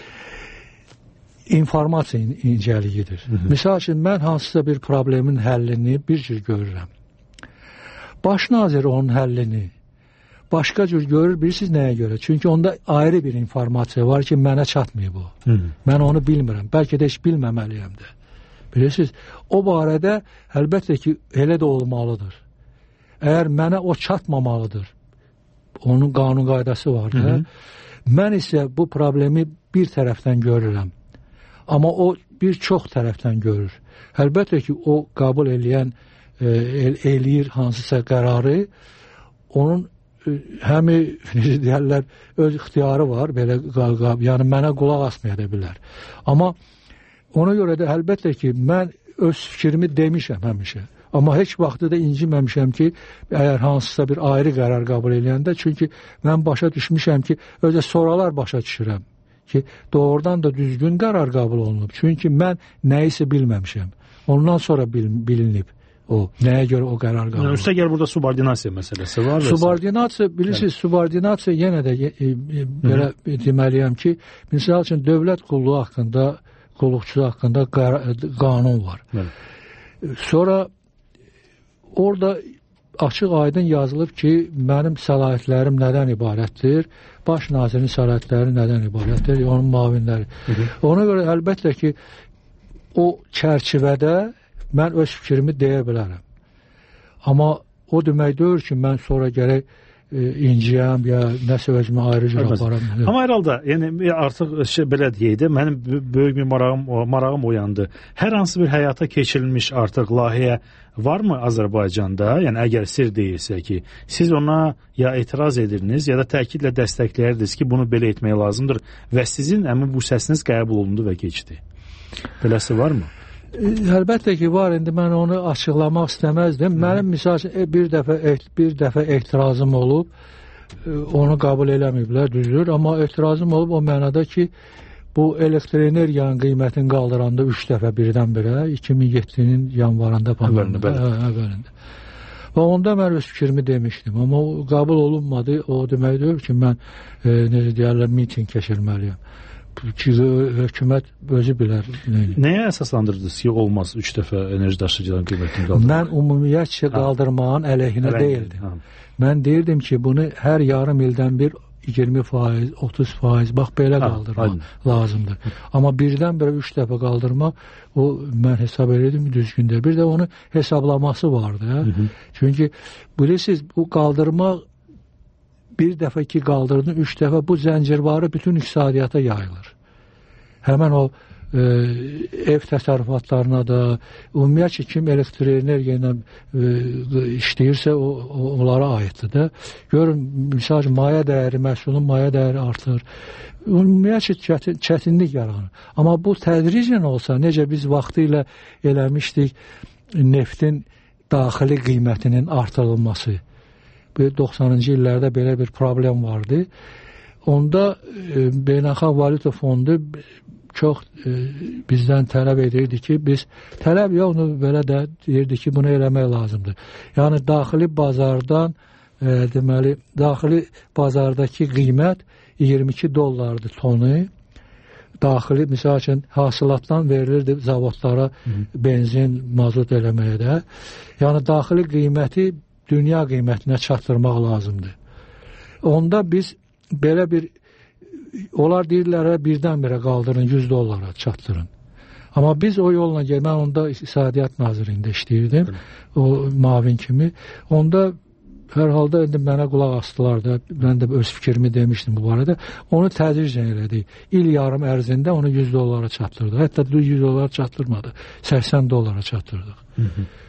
İnformasiya incəliyidir. Hı -hı. Misal üçün, mən hansısa bir problemin həllini bir cür görürəm. Baş nazir onun həllini başqa cür görür, bilirsiniz nəyə görə? Çünki onda ayrı bir informasiya var ki, mənə çatmıyor bu. Hı -hı. Mən onu bilmirəm. Bəlkə də heç bilməməliyəm də. Bilirsiniz, o barədə əlbəttə ki, elə də olmalıdır. Əgər mənə o çatmamalıdır, onun qanun qaydası var da, mən isə bu problemi bir tərəfdən görürəm. Amma o bir çox tərəfdən görür. Əlbəttə ki, o qəbul eləyən, e, el, eləyir hansısa qərarı, onun e, həmi deyərlər, öz ixtiyarı var, belə, yəni mənə qulaq asmaya da bilər. Amma ona görə də əlbəttə ki, mən öz fikrimi demişəm həmişə. Amma heç vaxtı da inciməmişəm ki, əgər hansısa bir ayrı qərar qəbul eləyəndə, çünki mən başa düşmüşəm ki, özə sonralar başa düşürəm ki, doğrudan da düzgün qərar qəbul olunub. Çünki mən nəyisə bilməmişəm. Ondan sonra bil, bilinib o, nəyə görə o qərar qəbul olunub. Üstə gəl burada subordinasiya məsələsi var. Subordinasiya, bilirsiniz, yəni. Subordinasiya yenə də e, e, belə Hı -hı. deməliyəm ki, misal üçün, dövlət qulluğu haqqında, qulluqçusu haqqında qanun var. Hı. Sonra orada açıq aydın yazılıb ki, mənim səlahiyyətlərim nədən ibarətdir, baş nazirin səlahiyyətləri nədən ibarətdir, onun mavinləri. Hı -hı. Ona görə əlbəttə ki, o çərçivədə mən öz fikrimi deyə bilərəm. Amma o demək deyir ki, mən sonra gərək e, inciyəm ya nəsə özümə ayrıca aparam. Amma hər halda, yəni artıq şey, belə deyək də, mənim böyük bir marağım, marağım oyandı. Hər hansı bir həyata keçirilmiş artıq layihə varmı Azərbaycanda? Yəni əgər sir deyilsə ki, siz ona ya etiraz edirsiniz, ya da təkidlə dəstəkləyirdiniz ki, bunu belə etmək lazımdır və sizin əmin bu səsiniz qəbul olundu və keçdi. Beləsi varmı? Əlbəttə ki, var. İndi mən onu açıqlamaq istəməzdim. Hı. Mənim misal bir dəfə bir dəfə etirazım olub, onu qəbul eləməyiblər, düzdür. Amma etirazım olub o mənada ki, bu elektroenergiyanın qiymətini qaldıranda üç dəfə birdən-birə iki min yeddinin yanvarında əvvəlində. Və onda mən öz fikrimi demişdim. Amma o qəbul olunmadı. O demək deyir ki, mən e, necə deyərlər, miting keçirməliyəm. Ki, hökumət özü bilər. Nəyə əsaslandırdınız ki, olmaz üç dəfə enerji daşıyıcıların qiymətini qaldırmaq? Mən ümumiyyətcə qaldırmağın əleyhinə deyildim. Ha. Mən deyirdim ki, bunu hər yarım ildən bir iyirmi faiz, otuz faiz, bax belə ha, qaldırmaq aynen. lazımdır. Hı. Amma birdən-birə üç dəfə qaldırmaq, o mən hesab edirdim düzgündür. Bir də onun hesablaması vardı. Hı -hı. Çünki bilirsiniz, bu qaldırmaq bir dəfə ki qaldırdın, üç dəfə bu zəncirvarı bütün iqtisadiyyata yayılır. Həmən o e, ev təsərrüfatlarına da, ümumiyyətcə kim elektroenergiya ilə e, işləyirsə, o, o, onlara aiddir də. Görün, misal maya dəyəri, məhsulun maya dəyəri artır. Ümumiyyətcə çətin, çətinlik yaranır. Amma bu tədricən olsa, necə biz vaxtı ilə eləmişdik, neftin daxili qiymətinin artırılması. doxsanıncı illərdə belə bir problem vardı. Onda e, Beynəlxalq Valyuta Fondu çox e, bizdən tələb edirdi ki, biz tələb yox, onu belə də deyirdi ki, bunu eləmək lazımdır. Yəni daxili bazardan e, deməli, daxili bazardakı qiymət iyirmi iki dollardır tonu. Daxili, misal üçün, hasilatdan verilirdi zavodlara Hı -hı. benzin, mazot eləməyə də. Yəni daxili qiyməti dünya qiymətinə çatdırmaq lazımdır. Onda biz belə bir, onlar deyirlər, birdən-birə qaldırın, yüz dollara çatdırın. Amma biz o yolla gəl, mən onda İqtisadiyyat Nazirliyində işləyirdim, o mavin kimi. Onda hər halda indi mənə qulaq asdılar da, mən də öz fikrimi demişdim bu barədə. Onu tədricən elədik. İl yarım ərzində onu yüz dollara çatdırdıq. Hətta yüz dollara çatdırmadı. səksən dollara çatdırdıq. Hı -hı.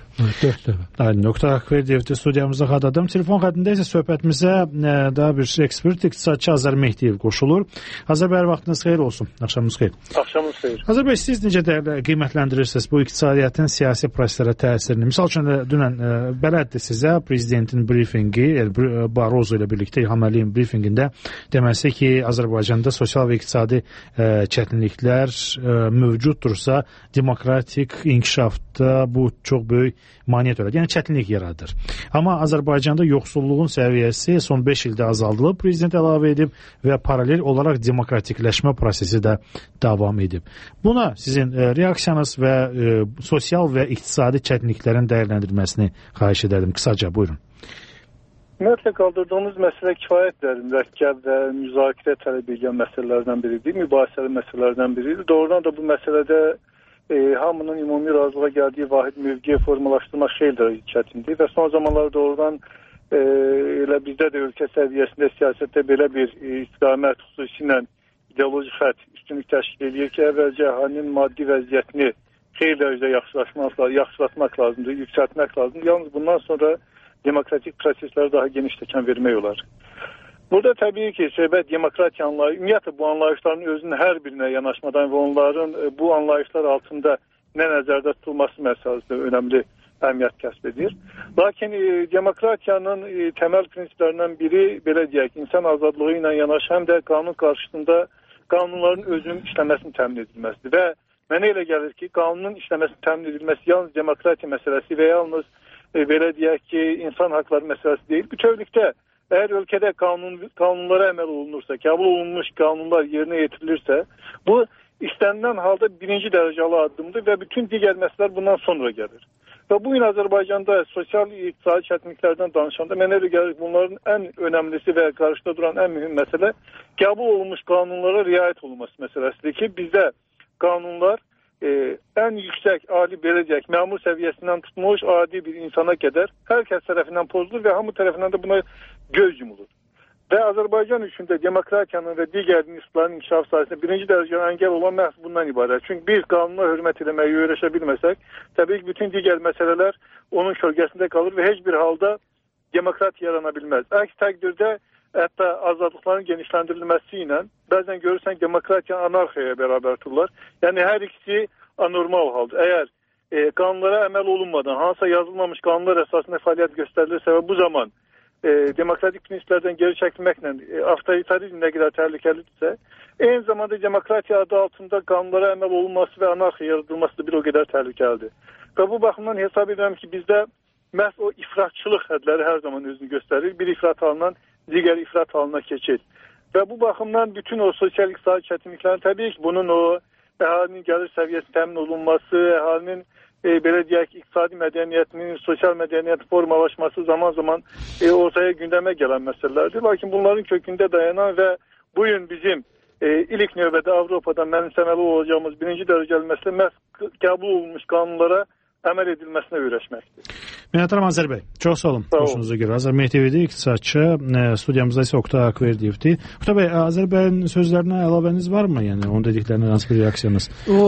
dörd dəfə. Aynen, Oktay Akverdiyevdir studiyamızda xadadım. Telefon xəttində isə söhbətimizə e, daha bir ekspert, iqtisadçı Azər Mehdiyev qoşulur. Azər bəy, vaxtınız xeyir olsun. Axşamınız xeyir. Axşamınız xeyir. Azər bəy, siz necə dəyərli qiymətləndirirsiniz bu iqtisadiyyatın siyasi proseslərə təsirini? Misal üçün, dünən e, bələddir sizə prezidentin brifingi, yəni Barozo ilə birlikdə İlham Əliyev brifinqində deməsi ki, Azərbaycanda sosial və iqtisadi e, çətinliklər e, mövcuddursa, demokratik inkişafda bu çox böyük maneə törədir. Yəni çətinlik yaradır. Amma Azərbaycanda yoxsulluğun səviyyəsi son beş ildə azaldılıb, prezident əlavə edib və paralel olaraq demokratikləşmə prosesi də davam edib. Buna sizin e, reaksiyanız və e, sosial və iqtisadi çətinliklərin dəyərləndirilməsini xahiş edərdim. Qısaca buyurun. Ümumiyyətlə qaldırdığınız məsələ kifayət qədər mürəkkəb və müzakirə tələb edən məsələlərdən biridir, mübahisəli məsələlərdən biridir. Doğrudan da bu məsələdə e, hamının ümumi razılığa gəldiyi vahid mövqeyi formalaşdırmaq şeylər çətindir və son zamanlarda doğrudan e, elə bizdə də ölkə səviyyəsində siyasətdə belə bir e, istiqamət xüsusilə ideoloji xətt üstünlük təşkil edir ki, əvvəlcə əhalinin maddi vəziyyətini xeyli dərəcədə yaxşılaşmaq, yaxşılatmaq lazımdır, yüksəltmək lazımdır. Yalnız bundan sonra demokratik proseslərə daha geniş təkan vermək olar. Burada təbii ki, söhbət demokratiya anlayışı, ümumiyyətlə bu anlayışların özünün hər birinə yanaşmadan və onların bu anlayışlar altında nə nəzərdə tutulması məsələsində önəmli əhəmiyyət kəsb edir. Lakin e, demokratiyanın e, təməl prinsiplərindən biri, belə deyək, insan azadlığı ilə yanaşı həm də qanun qarşısında qanunların özünün işləməsini təmin edilməsidir və mənə elə gəlir ki, qanunun işləməsini təmin edilməsi yalnız demokratiya məsələsi və yalnız e, belə deyək ki, insan haqları məsələsi deyil. Bütövlükdə əgər ölkədə qanun, qanunlara əməl olunursa, qəbul olunmuş qanunlar yerinə yetirilirsə, bu istənilən halda birinci dərəcəli addımdır və bütün digər məsələlər bundan sonra gəlir. Və bu gün Azərbaycanda sosial-iqtisadi çətinliklərdən danışanda mənə elə gəlir bunların ən önəmlisi və qarşıda duran ən mühüm məsələ qəbul olunmuş qanunlara riayət olunması məsələsidir ki, bizdə qanunlar e, ən yüksək, ali belə deyək, məmur səviyyəsindən tutmuş adi bir insana qədər hər kəs tərəfindən pozulur və hamı tərəfindən də buna göz yumulur. Və Azərbaycan üçün də demokratiyanın və digər institutların inkişaf sayəsində birinci dərəcəli əngəl olan məhz bundan ibarət. Çünki biz qanuna hörmət eləməyi öyrəşə bilməsək, təbii ki, bütün digər məsələlər onun kölgəsində qalır və heç bir halda demokratiya yarana bilməz. Əks təqdirdə hətta azadlıqların genişləndirilməsi ilə bəzən görürsən demokratiya anarxiyaya bərabər tutulur. Yəni hər ikisi anormal haldır. Əgər e, qanunlara əməl olunmadan, hansısa yazılmamış qanunlar əsasında fəaliyyət göstərilirsə və bu zaman E, demokratik prinsiplərdən geri çəkilməklə e, avtoritarizm nə qədər təhlükəlidirsə, eyni zamanda demokratiya adı altında qanunlara əməl olunması və anarxiya yaradılması da bir o qədər təhlükəlidir. Və bu baxımdan hesab edirəm ki, bizdə məhz o ifratçılıq hədləri hər zaman özünü göstərir. Bir ifrat halından digər ifrat halına keçir. Və bu baxımdan bütün o sosial-iqtisadi çətinliklərin təbii ki, bunun o əhalinin gəlir səviyyəsi təmin olunması, əhalinin E, belə deyək, iqtisadi mədəniyyətinin, sosial mədəniyyətin formalaşması zaman-zaman e, ortaya gündəmə gələn məsələlərdir. Lakin bunların kökündə dayanan və bu gün bizim e, ilk növbədə Avropada mənimsəməli olacağımız birinci dərəcəli məsələ məhz qəbul olunmuş qanunlara əməl edilməsinə öyrəşməkdir. Minnətdaram Azər bəy. Çox sağ olun. Xoşunuza görə. Azər Mehdiyev iqtisadçı, studiyamızda isə Oktay Akverdiyevdir. Oktay bəy, Azər bəyin sözlərinə əlavəniz varmı? Yəni onun dediklərinə hansı bir reaksiyanız? O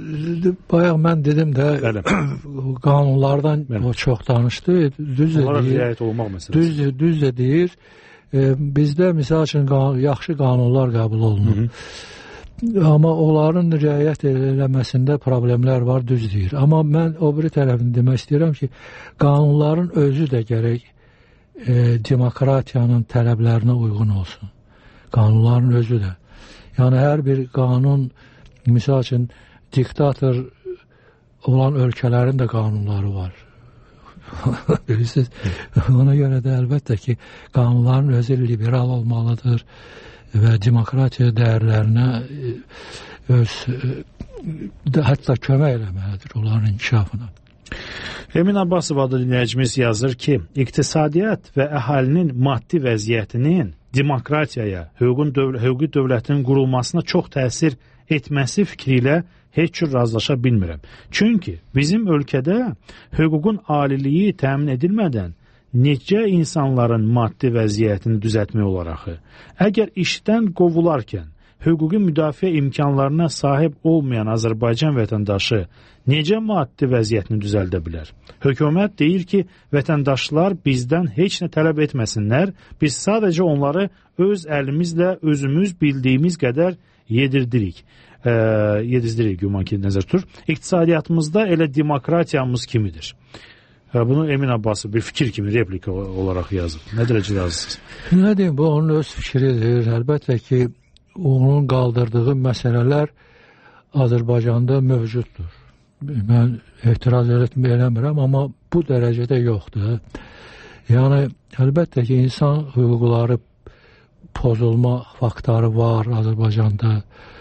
bayaq mən dedim də qanunlardan o çox danışdı. Düz onlara riayət olmaq məsələsi. Düz düz də deyir. E, bizdə misal üçün qan yaxşı qanunlar qəbul olunur. Hı -hı. Amma onların riayət eləməsində problemlər var, düz deyir. Amma mən o biri tərəfini demək istəyirəm ki, qanunların özü də gərək e, demokratiyanın tələblərinə uyğun olsun. Qanunların özü də. Yəni hər bir qanun, misal üçün diktator olan ölkələrin də qanunları var. Bilirsiniz, ona görə də əlbəttə ki, qanunların özü liberal olmalıdır və demokratiya dəyərlərinə öz hətta kömək eləməlidir onların inkişafına. Emin Abbasov adlı dinləyicimiz yazır ki, iqtisadiyyat və əhalinin maddi vəziyyətinin demokratiyaya, hüququn dövl hüquqi dövlətin qurulmasına çox təsir etməsi fikri ilə heç cür razılaşa bilmirəm. Çünki bizim ölkədə hüququn aliliyi təmin edilmədən necə insanların maddi vəziyyətini düzəltmək olar axı? Əgər işdən qovularkən hüquqi müdafiə imkanlarına sahib olmayan Azərbaycan vətəndaşı necə maddi vəziyyətini düzəldə bilər? Hökumət deyir ki, vətəndaşlar bizdən heç nə tələb etməsinlər, biz sadəcə onları öz əlimizlə özümüz bildiyimiz qədər yedirdirik. E, yedizdirik, güman ki, nəzər tutur. İqtisadiyyatımızda elə demokratiyamız kimidir. E, bunu Emin Abbasov bir fikir kimi, replika olaraq yazıb. Nə dərəcədə yazırsınız? Nə deyim, bu onun öz fikridir. Əlbəttə ki, onun qaldırdığı məsələlər Azərbaycanda mövcuddur. Mən etiraz eləmirəm, amma bu dərəcədə yoxdur. Yəni, əlbəttə ki, insan hüquqları pozulma faktları var Azərbaycanda.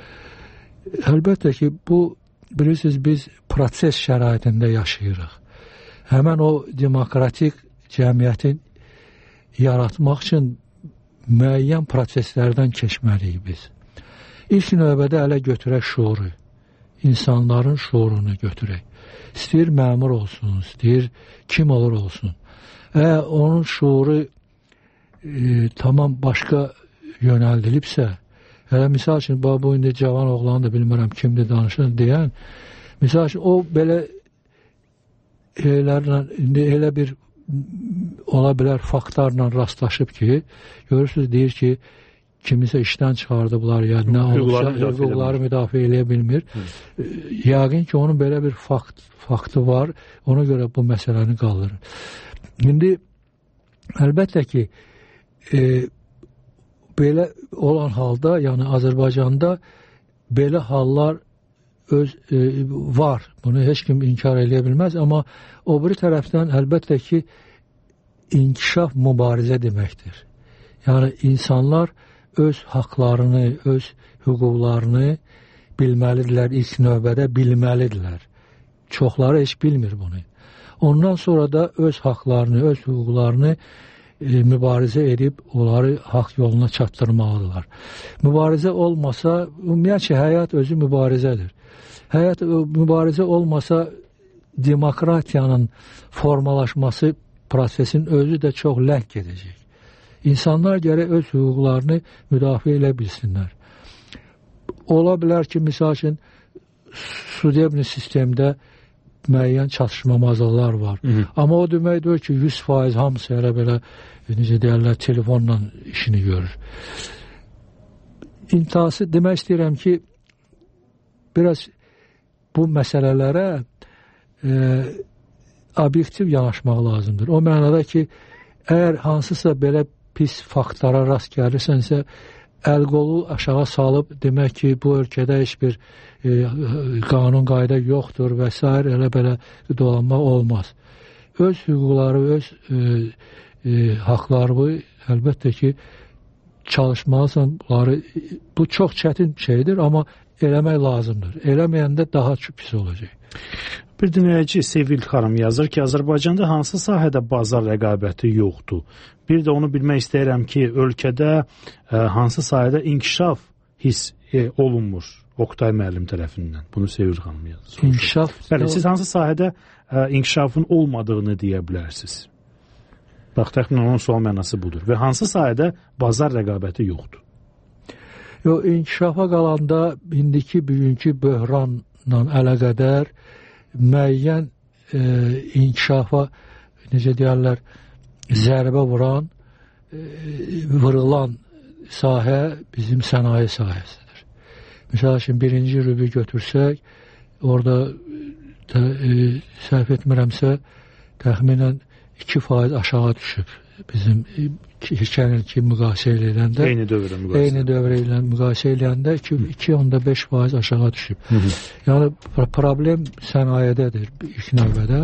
Əlbəttə ki, bu, bilirsiniz, biz proses şəraitində yaşayırıq. Həmən o demokratik cəmiyyətin yaratmaq üçün müəyyən proseslərdən keçməliyik biz. İlk növbədə ələ götürək şuuru. İnsanların şuurunu götürək. İstəyir məmur olsun, istəyir kim olur olsun. Əgər onun şuuru e, tamam başqa yönəldilibsə, hələ misal üçün, bu indi cavan oğlan da bilmirəm kimdir danışır deyən, misal üçün, o belə elələrlə, indi elə bir ola bilər faktlarla rastlaşıb ki, görürsünüz, deyir ki, kimisə işdən çıxardıblar, ya nə olursa, hüquqları müdafiə eləyə bilmir. Hı. Yəqin ki, onun belə bir fakt, faktı var, ona görə bu məsələni qaldırır. İndi, əlbəttə ki, e, belə olan halda, yəni Azərbaycanda belə hallar öz e, var. Bunu heç kim inkar eləyə bilməz, amma o biri tərəfdən əlbəttə ki, inkişaf mübarizə deməkdir. Yəni, insanlar öz haqlarını, öz hüquqlarını bilməlidirlər, ilk növbədə bilməlidirlər. Çoxları heç bilmir bunu. Ondan sonra da öz haqlarını, öz hüquqlarını e, mübarizə edib, onları haqq yoluna çatdırmalıdırlar. Mübarizə olmasa, ümumiyyətcə, həyat özü mübarizədir. Həyat mübarizə olmasa, demokratiyanın formalaşması prosesin özü də çox ləng gedəcək. İnsanlar gərək öz hüquqlarını müdafiə elə bilsinlər. Ola bilər ki, misal üçün, sudebni sistemdə müəyyən çatışmamazlıqlar var. Hı -hı. Amma o demək deyir ki, yüz faiz hamısı elə belə, necə deyərlər, telefonla işini görür. İntihası demək istəyirəm ki, biraz bu məsələlərə e, obyektiv yanaşmaq lazımdır. O mənada ki, əgər hansısa belə pis faktlara rast gəlirsənsə, əl-qolu aşağı salıb demək ki, bu ölkədə heç bir e, qanun qayda yoxdur və s. elə belə dolanmaq olmaz. Öz hüquqları, öz e, e, haqlarını əlbəttə ki, çalışmalısan. Bunları, bu çox çətin şeydir, amma eləmək lazımdır. Eləməyəndə daha çox pis olacaq. Bir dinləyici Sevil xanım yazır ki, Azərbaycanda hansı sahədə bazar rəqabəti yoxdur? Bir də onu bilmək istəyirəm ki, ölkədə e, hansı sahədə inkişaf hiss e, olunmur Oqtay müəllim tərəfindən? Bunu Sevil xanım yazır. İnkişaf? Bəli, siz hansı sahədə e, inkişafın olmadığını deyə bilərsiniz? Bax, təxminən onun sual mənası budur. Və hansı sahədə bazar rəqabəti yoxdur? Yo, inkişafa qalanda indiki bugünkü böhranla əlaqədar müəyyən e, inkişafa, necə deyərlər, zərbə vuran, e, vırılan sahə bizim sənaye sahəsidir. Məsəl üçün, birinci rübü götürsək, orada tə, e, səhv etmirəmsə, təxminən iki faiz aşağı düşüb. Bizim keçən ilki müqayisə edəndə, eyni dövrə müqayisə, eyni dövrə ilə müqayisə edəndə iki nöqtə beş faiz aşağı düşüb. Hı -hı. Yəni problem sənayedədir ilk növbədə.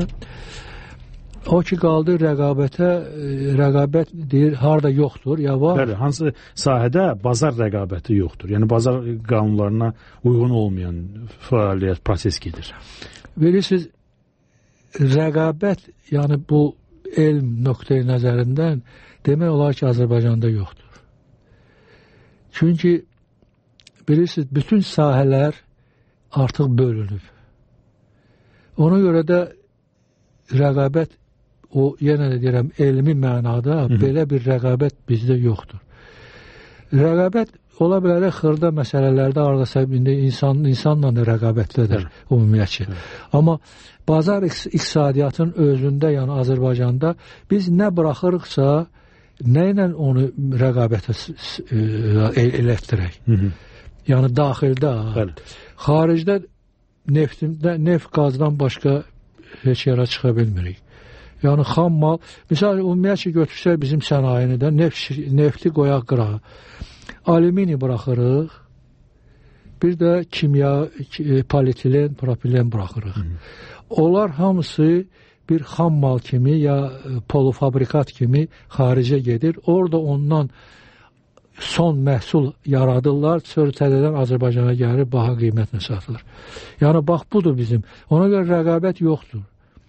O ki qaldı rəqabətə, rəqabət deyir, harda yoxdur, ya var. Bəli, hansı sahədə bazar rəqabəti yoxdur? Yəni bazar qanunlarına uyğun olmayan fəaliyyət, proses gedir. Bilirsiniz, rəqabət, yəni bu elm nöqteyi nəzərindən demək olar ki, Azərbaycanda yoxdur. Çünki bilirsiniz, bütün sahələr artıq bölünüb. Ona görə də rəqabət, o yenə də deyirəm, elmi mənada Hı -hı. belə bir rəqabət bizdə yoxdur. Rəqabət ola bilər xırda məsələlərdə arada indi insan insanla da rəqabətlidir ümumiyyətlə. Amma bazar iqtisadiyyatının özündə, yəni Azərbaycanda biz nə buraxırıqsa, nə ilə onu rəqabətə elətdirək? Yəni daxildə, xaricdə neftində, neft qazdan başqa heç yerə çıxa bilmirik. Yəni xam mal, misal ümumiyyətlə götürsək bizim sənayini də neft, nefti qoyaq qırağa. Alümini buraxırıq, bir də kimya, polietilen, propilen buraxırıq. Hı. Onlar hamısı bir xam mal kimi ya polofabrikat kimi xaricə gedir. Orada ondan son məhsul yaradırlar, sonra təzədən Azərbaycana gəlir, baha qiymətlə satılır. Yəni bax budur bizim. Ona görə rəqabət yoxdur.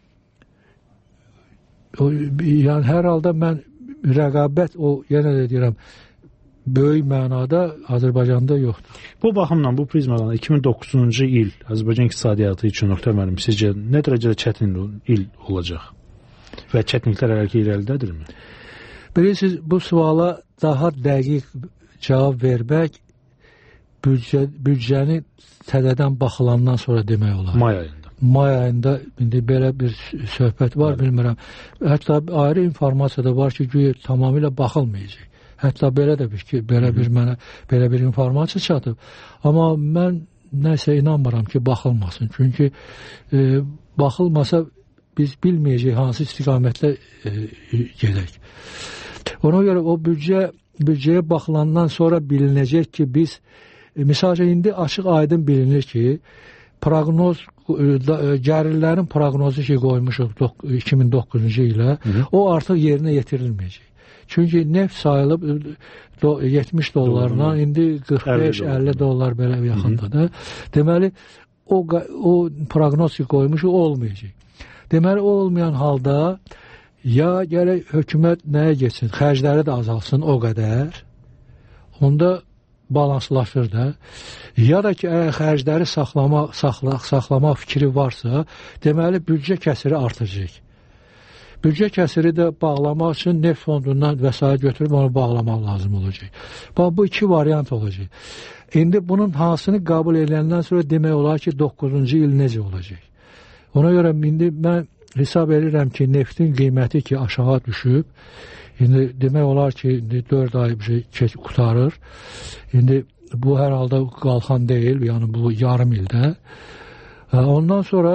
O, yəni hər halda mən rəqabət, o yenə də deyirəm, böyük mənada Azərbaycanda yoxdur. Bu baxımdan, bu prizmadan iki min doqquzuncu il Azərbaycan iqtisadiyyatı üçün Oqtay müəllim, sizcə nə dərəcədə çətin il olacaq? Və çətinliklər hələ ki irəlidədirmi? Bilirsiniz, bu suala daha dəqiq cavab vermək büdcə, büdcəni təzədən baxılandan sonra demək olar. May ayında. May ayında indi belə bir söhbət var, evet. Bilmirəm. Hətta ayrı informasiya da var ki, güya tamamilə baxılmayacaq. Hətta belə də bir ki, belə bir mənə belə bir informasiya çatıb. Amma mən nəsə inanmıram ki, baxılmasın. Çünki e, baxılmasa biz bilməyəcək hansı istiqamətlə e, gedək. Ona görə o büdcə büdcəyə baxılandan sonra bilinəcək ki, biz e, misal indi açıq aydın bilinir ki, proqnoz e, gəlirlərin proqnozu ki qoymuşuq iki min doqquzuncu ilə, hı -hı. O artıq yerinə yetirilməyəcək. Çünki neft sayılıb yetmiş dollarla indi qırx beş əlli dollar belə yaxındadır. Deməli, o, o proqnoz ki qoymuş olmayacaq. Deməli, o olmayan halda ya gələk hökumət nəyə geçsin? Xərcləri də azalsın o qədər. Onda balanslaşır da. Ya da ki, əgər xərcləri saxlama, saxla, saxlama fikri varsa, deməli, büdcə kəsiri artacaq. Büdcə kəsiri də bağlamaq üçün neft fondundan vəsait götürüb onu bağlamaq lazım olacaq. Bax, bu iki variant olacaq. İndi bunun hansını qəbul edəndən sonra demək olar ki, doqquzuncu il necə olacaq? Ona görə indi mən hesab edirəm ki, neftin qiyməti ki aşağı düşüb, indi demək olar ki, dörd ay bir şey qutarır. İndi bu hər halda qalxan deyil, yəni bu yarım ildə. Ondan sonra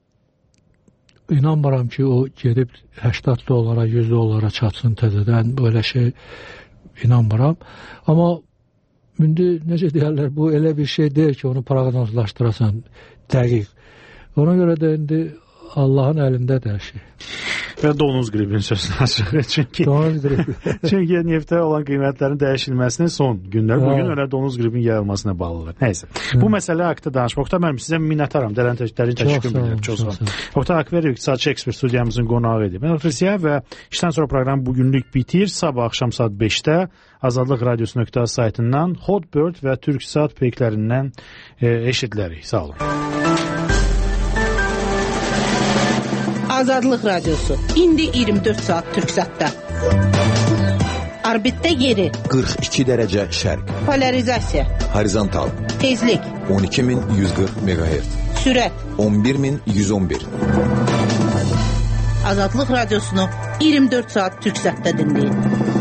İnanmıram ki, o gedib səksən dollara, yüz dollara çatsın təzədən, böyle şey inanmıram. Amma indi necə deyərlər, bu elə bir şey deyil ki, onu proqnozlaşdırasan dəqiq. Ona görə də indi Allahın əlindədir hər şey. Və donuz qripinin sözünü açıq. Çünki, çünki neftə olan qiymətlərin dəyişilməsinin son günlər bugün öyle donuz qripinin yayılmasına bağlıdır. Neyse. Hı. Bu məsələ haqqında danışmaq. Oqtay müəllim, sizə minnətdaram. Dərin təşəkkür edirəm. Çox sağ olun. Oqtay Akverov, iqtisadçı ekspert studiyamızın qonağı idi. Mən Oqtay Siyah və işdən sonra proqram bugünlük bitir. Sabah axşam saat beşdə Azadlıq Radyosu nöqtə saytından Hotbird və Türksat peyklərindən e, eşidilərik. Sağ olun. Azadlıq Radyosu. İndi iyirmi dörd saat Türksatda. Orbitdə yeri. qırx iki dərəcə şərq. Polarizasiya. Horizontal. Tezlik. on iki min yüz qırx megahertz. Sürət. on bir min yüz on bir. Azadlıq Radyosunu iyirmi dörd saat Türksatda dinləyin.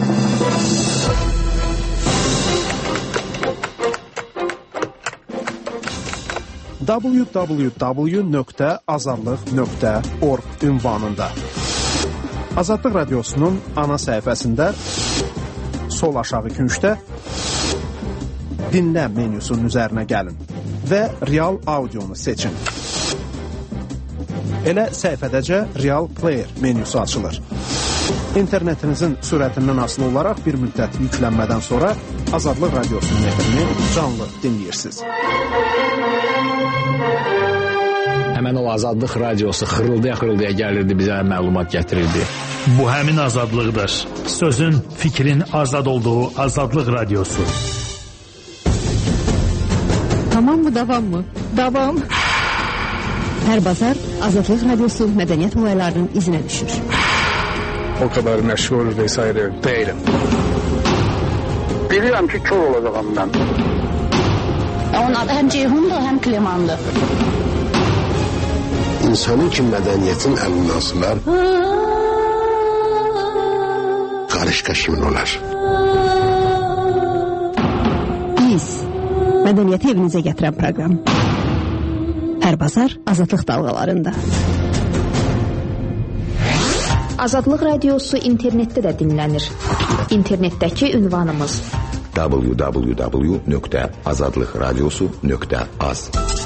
w w w nöqtə azadlıq nöqtə org ünvanında. Azadlıq Radyosu'nun ana səhifəsində sol aşağı küncdə dinlə menyusunun üzərinə gəlin və real audionu seçin. Elə səhifədəcə Real Player menyusu açılır. İnternetinizin sürətindən asılı olaraq bir müddət yüklənmədən sonra Azadlıq Radyosu'nun efrini canlı dinləyirsiniz. Həmən o Azadlıq Radiosu xırıldaya-xırıldaya gəlirdi, bizə məlumat gətirirdi. Bu həmin azadlıqdır. Sözün, fikrin azad olduğu Azadlıq Radiosu. Tamam mı, davam mı? Davam. Hər bazar Azadlıq Radiosu mədəniyyət olaylarının izinə düşür. O kadar meşgul vesaire değilim. Bilirəm ki, kör olacağam mən. Onun adı həm Ceyhundur, həm Klemandır. İnsanın ki, mədəniyyətin əlindən sınar, qarışqa kimin olar? Biz, mədəniyyəti evinizə gətirən proqram. Hər bazar Azadlıq dalğalarında. Azadlıq radiosu internetdə də dinlənir. İnternetdəki ünvanımız w w w nöqtə azadlıqradiosu nöqtə az.